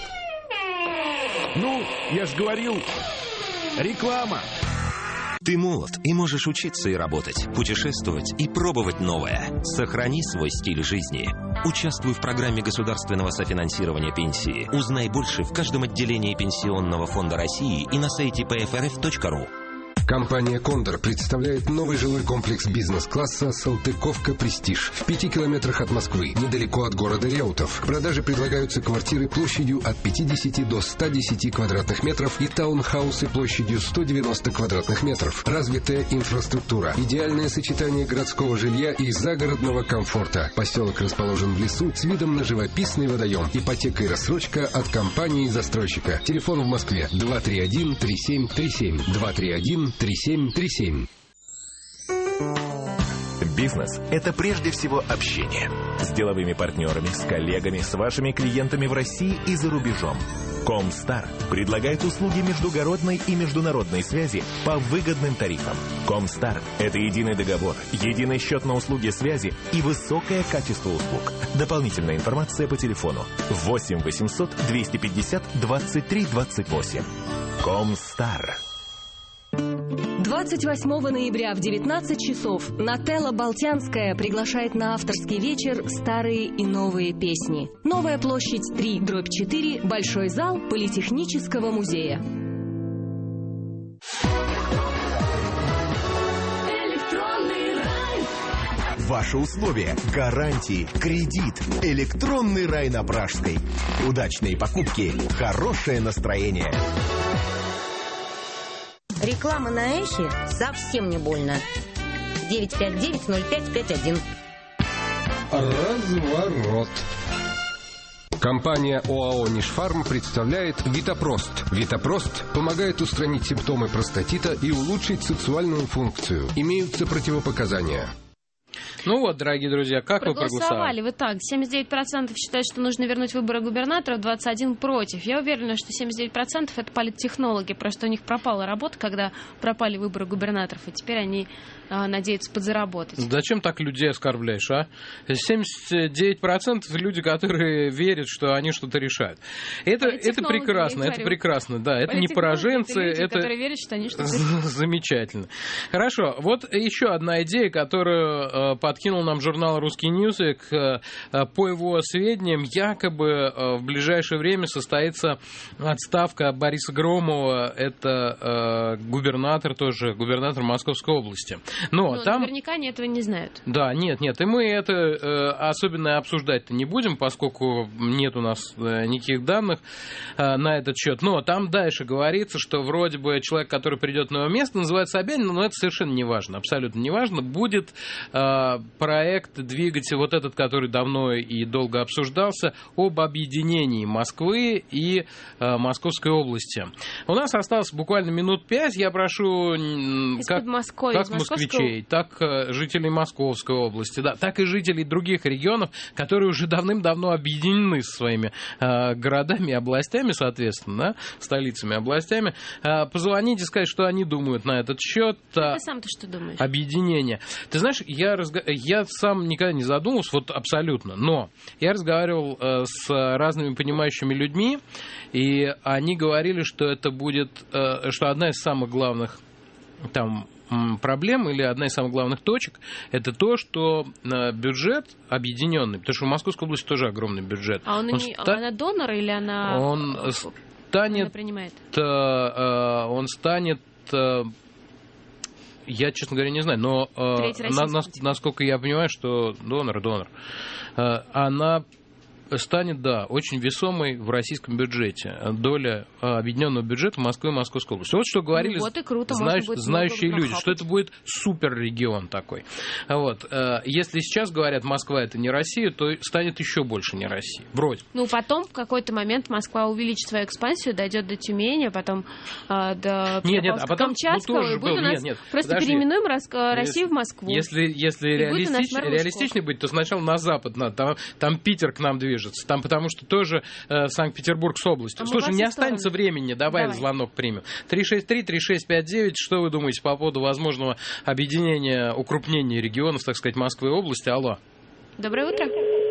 Ну, я ж говорил, реклама. Ты молод и можешь учиться и работать, путешествовать и пробовать новое. Сохрани свой стиль жизни. Участвуй в программе государственного софинансирования пенсии. Узнай больше в каждом отделении Пенсионного фонда России и на сайте пэ эф эр эф точка ру. Компания «Кондор» представляет новый жилой комплекс бизнес-класса «Салтыковка Престиж» в пяти километрах от Москвы, недалеко от города Реутов. К продаже предлагаются квартиры площадью от пятидесяти до ста десяти квадратных метров и таунхаусы площадью сто девяносто квадратных метров. Развитая инфраструктура, идеальное сочетание городского жилья и загородного комфорта. Поселок расположен в лесу с видом на живописный водоем. Ипотека и рассрочка от компании-застройщика. Телефон в Москве два три один три семь три семь, два три один три семь три семь. Бизнес – это прежде всего общение. С деловыми партнерами, с коллегами, с вашими клиентами в России и за рубежом. Комстар предлагает услуги междугородной и международной связи по выгодным тарифам. Комстар – это единый договор, единый счет на услуги связи и высокое качество услуг. Дополнительная информация по телефону восемь восемьсот двести пятьдесят двадцать три двадцать восемь. Комстар. двадцать восьмого ноября в девятнадцать часов Нателла Болтянская приглашает на авторский вечер «Старые и новые песни». Новая площадь три дробь четыре, большой зал Политехнического музея. Ваши условия, гарантии, кредит, электронный рай на Пражской. Удачные покупки, хорошее настроение. Реклама на Эхе совсем не больно. девять пять девять ноль пять пять один. Разворот. Компания ОАО «Нишфарм» представляет Витапрост. Витапрост помогает устранить симптомы простатита и улучшить сексуальную функцию. Имеются противопоказания. Ну вот, дорогие друзья, как вы проголосовали? проголосовали? Вы так, семьдесят девять процентов считают, что нужно вернуть выборы губернаторов, двадцать один процентов против. Я уверена, что семьдесят девять процентов это политтехнологи, просто у них пропала работа, когда пропали выборы губернаторов, и теперь они а, надеются подзаработать. Зачем так людей оскорбляешь, а? семьдесят девять процентов люди, которые верят, что они что-то решают. Это, это прекрасно, это прекрасно, да, это не пораженцы, это... Люди, это... которые верят, что они что-то решают. Замечательно. Хорошо, вот еще одна идея, которую подкинул нам журнал «Русский Ньюсвик». По его сведениям, якобы в ближайшее время состоится отставка Бориса Громова. Это губернатор тоже, губернатор Московской области. Но, Но там... наверняка они этого не знают. Да, нет, нет, и мы это особенно обсуждать-то не будем, поскольку нет у нас никаких данных на этот счет. Но там дальше говорится, что вроде бы человек, который придет на его место, называется Собянин, но это совершенно не важно, абсолютно не важно. Будет проект двигать вот этот, который давно и долго обсуждался, об объединении Москвы и э, Московской области. У нас осталось буквально минут пять. Я прошу как, как москвичей, так э, жителей Московской области, да, так и жителей других регионов, которые уже давным-давно объединены со своими э, городами и областями, соответственно, да, столицами и областями. Э, позвоните, сказать, что они думают на этот счет. Ты сам-то что думаешь? Объединение. Ты знаешь, я, разго... я сам никогда не задумывался, вот абсолютно, но я разговаривал э, с разными понимающими людьми, и они говорили, что это будет, э, что одна из самых главных там проблем или одна из самых главных точек это то, что бюджет объединенный, потому что в Московской области тоже огромный бюджет. А он, он не, ста... она донор или она, он станет, она принимает? Э, он станет... Э, Я, честно говоря, не знаю, но э, на, на, насколько я понимаю, что донор, донор, э, она станет, да, очень весомой в российском бюджете. Доля э, объединенного бюджета Москвы и Московской области. Вот что говорили ну, вот и круто, знающ, будет знающие люди, нахапать. что это будет суперрегион такой. Вот. Э, если сейчас говорят, Москва это не Россия, то станет еще больше не Россия. Вроде. Ну, потом в какой-то момент Москва увеличит свою экспансию, дойдет до Тюмени, потом э, до нет, нет, а потом, Камчатского, ну, и будет у нас нет, нет, просто подожди. переименуем Рос... Россию если, в Москву. Если, если реалистич, реалистичнее быть, то сначала на запад надо. Там, там Питер к нам движется. Там потому что тоже э, Санкт-Петербург с областью. А Слушай, не останется стороны. времени. Давай, Давай звонок примем. три шесть три три шесть пять девять. Что вы думаете по поводу возможного объединения, укрупнения регионов, так сказать, Москвы и области? Алло. Доброе утро.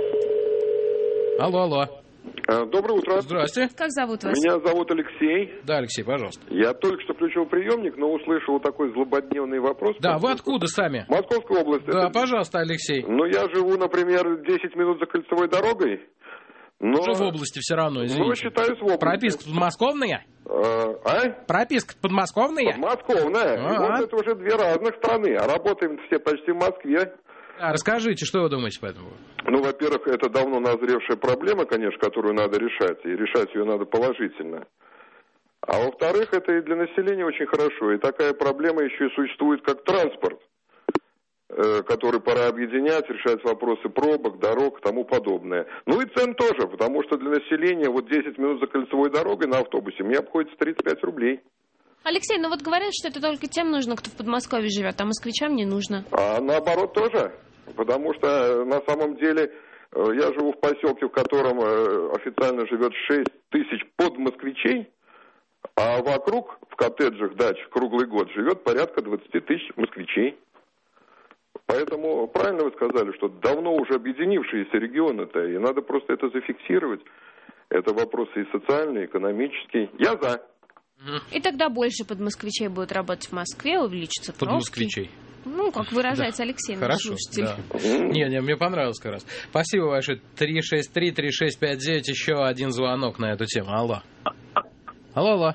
Алло, алло. Доброе утро. Здрасте. Как зовут вас? Меня зовут Алексей. Да, Алексей, пожалуйста. Я только что включил приемник, но услышал такой злободневный вопрос. Да, вы откуда сами? Московская область. Да, это... пожалуйста, Алексей. Ну, я живу, например, десять минут за кольцевой дорогой. Но... Уже в области все равно, извините. Ну, считаюсь в области. Прописка подмосковная? А? Прописка подмосковная? Подмосковная. А-а-а. Вот это уже две разных страны, а работаем все почти в Москве. А, расскажите, что вы думаете по этому? Ну, во-первых, это давно назревшая проблема, конечно, которую надо решать, и решать ее надо положительно. А во-вторых, это и для населения очень хорошо, и такая проблема еще и существует, как транспорт, который пора объединять, решать вопросы пробок, дорог и тому подобное. Ну и цен тоже, потому что для населения вот десять минут за кольцевой дорогой на автобусе мне обходится тридцать пять рублей. Алексей, ну вот говорят, что это только тем нужно, кто в Подмосковье живет, а москвичам не нужно. А наоборот тоже, потому что на самом деле я живу в поселке, в котором официально живет шесть тысяч подмосквичей, а вокруг в коттеджах, дачах круглый год живет порядка двадцать тысяч москвичей. Поэтому правильно вы сказали, что давно уже объединившиеся регионы-то, и надо просто это зафиксировать. Это вопросы и социальные, и экономические. Я за. И тогда больше подмосквичей будут работать в Москве, увеличится пробки. Подмосквичей. Ну, как выражается да. Алексей, наш Хорошо, слушатель. Да. Не, не, мне понравилось как раз. Спасибо большое. три шесть три три шесть пять девять. Еще один звонок на эту тему. Алло. Алло, алло.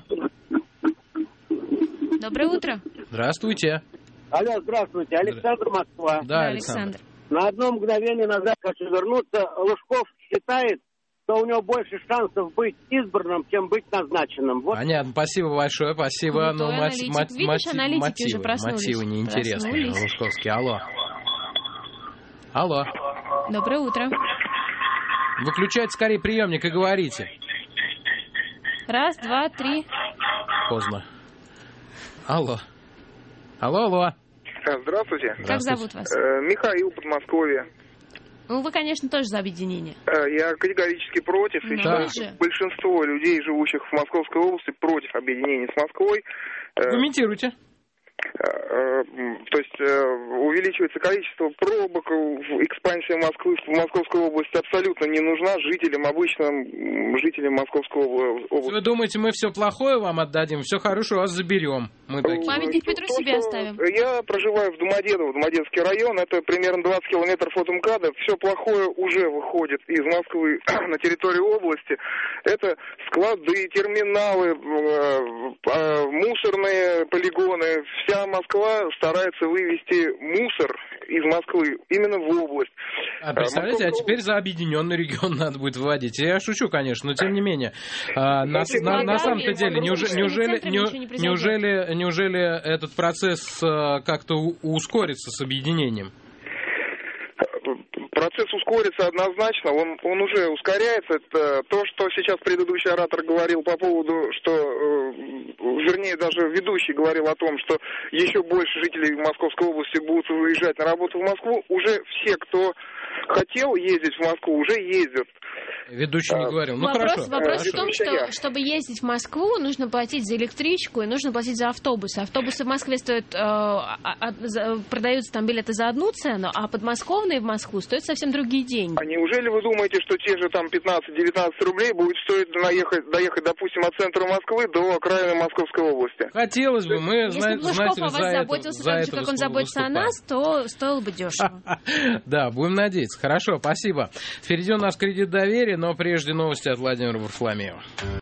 Доброе утро. Здравствуйте. Алло, здравствуйте. Александр, Москва. Да, Александр. На одно мгновение назад хочу вернуться. Лужков считает, что у него больше шансов быть избранным, чем быть назначенным. Вот. Понятно, спасибо большое, спасибо. Ну, но аналитик. мати- Видишь, мотив- аналитики мотивы, уже проснулись. мотивы неинтересные. Проснулись. Лужковский, алло. Алло. Доброе утро. Выключайте скорее приемник и говорите. Раз, два, три. Поздно. Алло. Алло, алло. Здравствуйте. Как зовут вас? Э, Михаил, Подмосковье. Ну, вы, конечно, тоже за объединение. Э, я категорически против. И Да. считаю, что большинство людей, живущих в Московской области, против объединения с Москвой. Э, Комментируйте. То есть увеличивается количество пробок, экспансия Москвы в Московской области абсолютно не нужна жителям, обычным жителям Московской области. Вы думаете, мы все плохое вам отдадим, все хорошее вас заберем? Мы такие. Памятник Петру себе оставим. Я проживаю в Домодедово, Домодедовский район, это примерно двадцать километров от МКАДа. Все плохое уже выходит из Москвы на территорию области. Это склады, терминалы, мусорные полигоны. Вся Москва старается вывести мусор из Москвы именно в область. А представляете, а теперь за объединенный регион надо будет вводить. Я шучу, конечно, но тем не менее. А, на, на, на самом-то деле, неужели, неужели, неужели, неужели этот процесс а, как-то у, ускорится с объединением? Процесс ускорится однозначно, он, он уже ускоряется. Это то, что сейчас предыдущий оратор говорил по поводу, что, э, вернее, даже ведущий говорил о том, что еще больше жителей Московской области будут уезжать на работу в Москву. Уже все, кто хотел ездить в Москву, уже ездят. Ведущий не говорил. Ну, вопрос, хорошо. Вопрос хорошо. в том, что, чтобы ездить в Москву, нужно платить за электричку и нужно платить за автобусы. Автобусы в Москве стоят, э, а, а, за, продаются там билеты за одну цену, а подмосковные в Москву стоят совсем другие деньги. А неужели вы думаете, что те же там пятнадцать-девятнадцать рублей будет стоить доехать, доехать, допустим, от центра Москвы до окраины Московской области? Хотелось бы, мы, Если знаете, бы Лужков о вас за заботился это, так же, как он заботится о нас, то стоило бы дешево. Да, будем надеяться. Хорошо, спасибо. Впереди у нас кредит доверия, но прежде новости от Владимира Варфоломеева.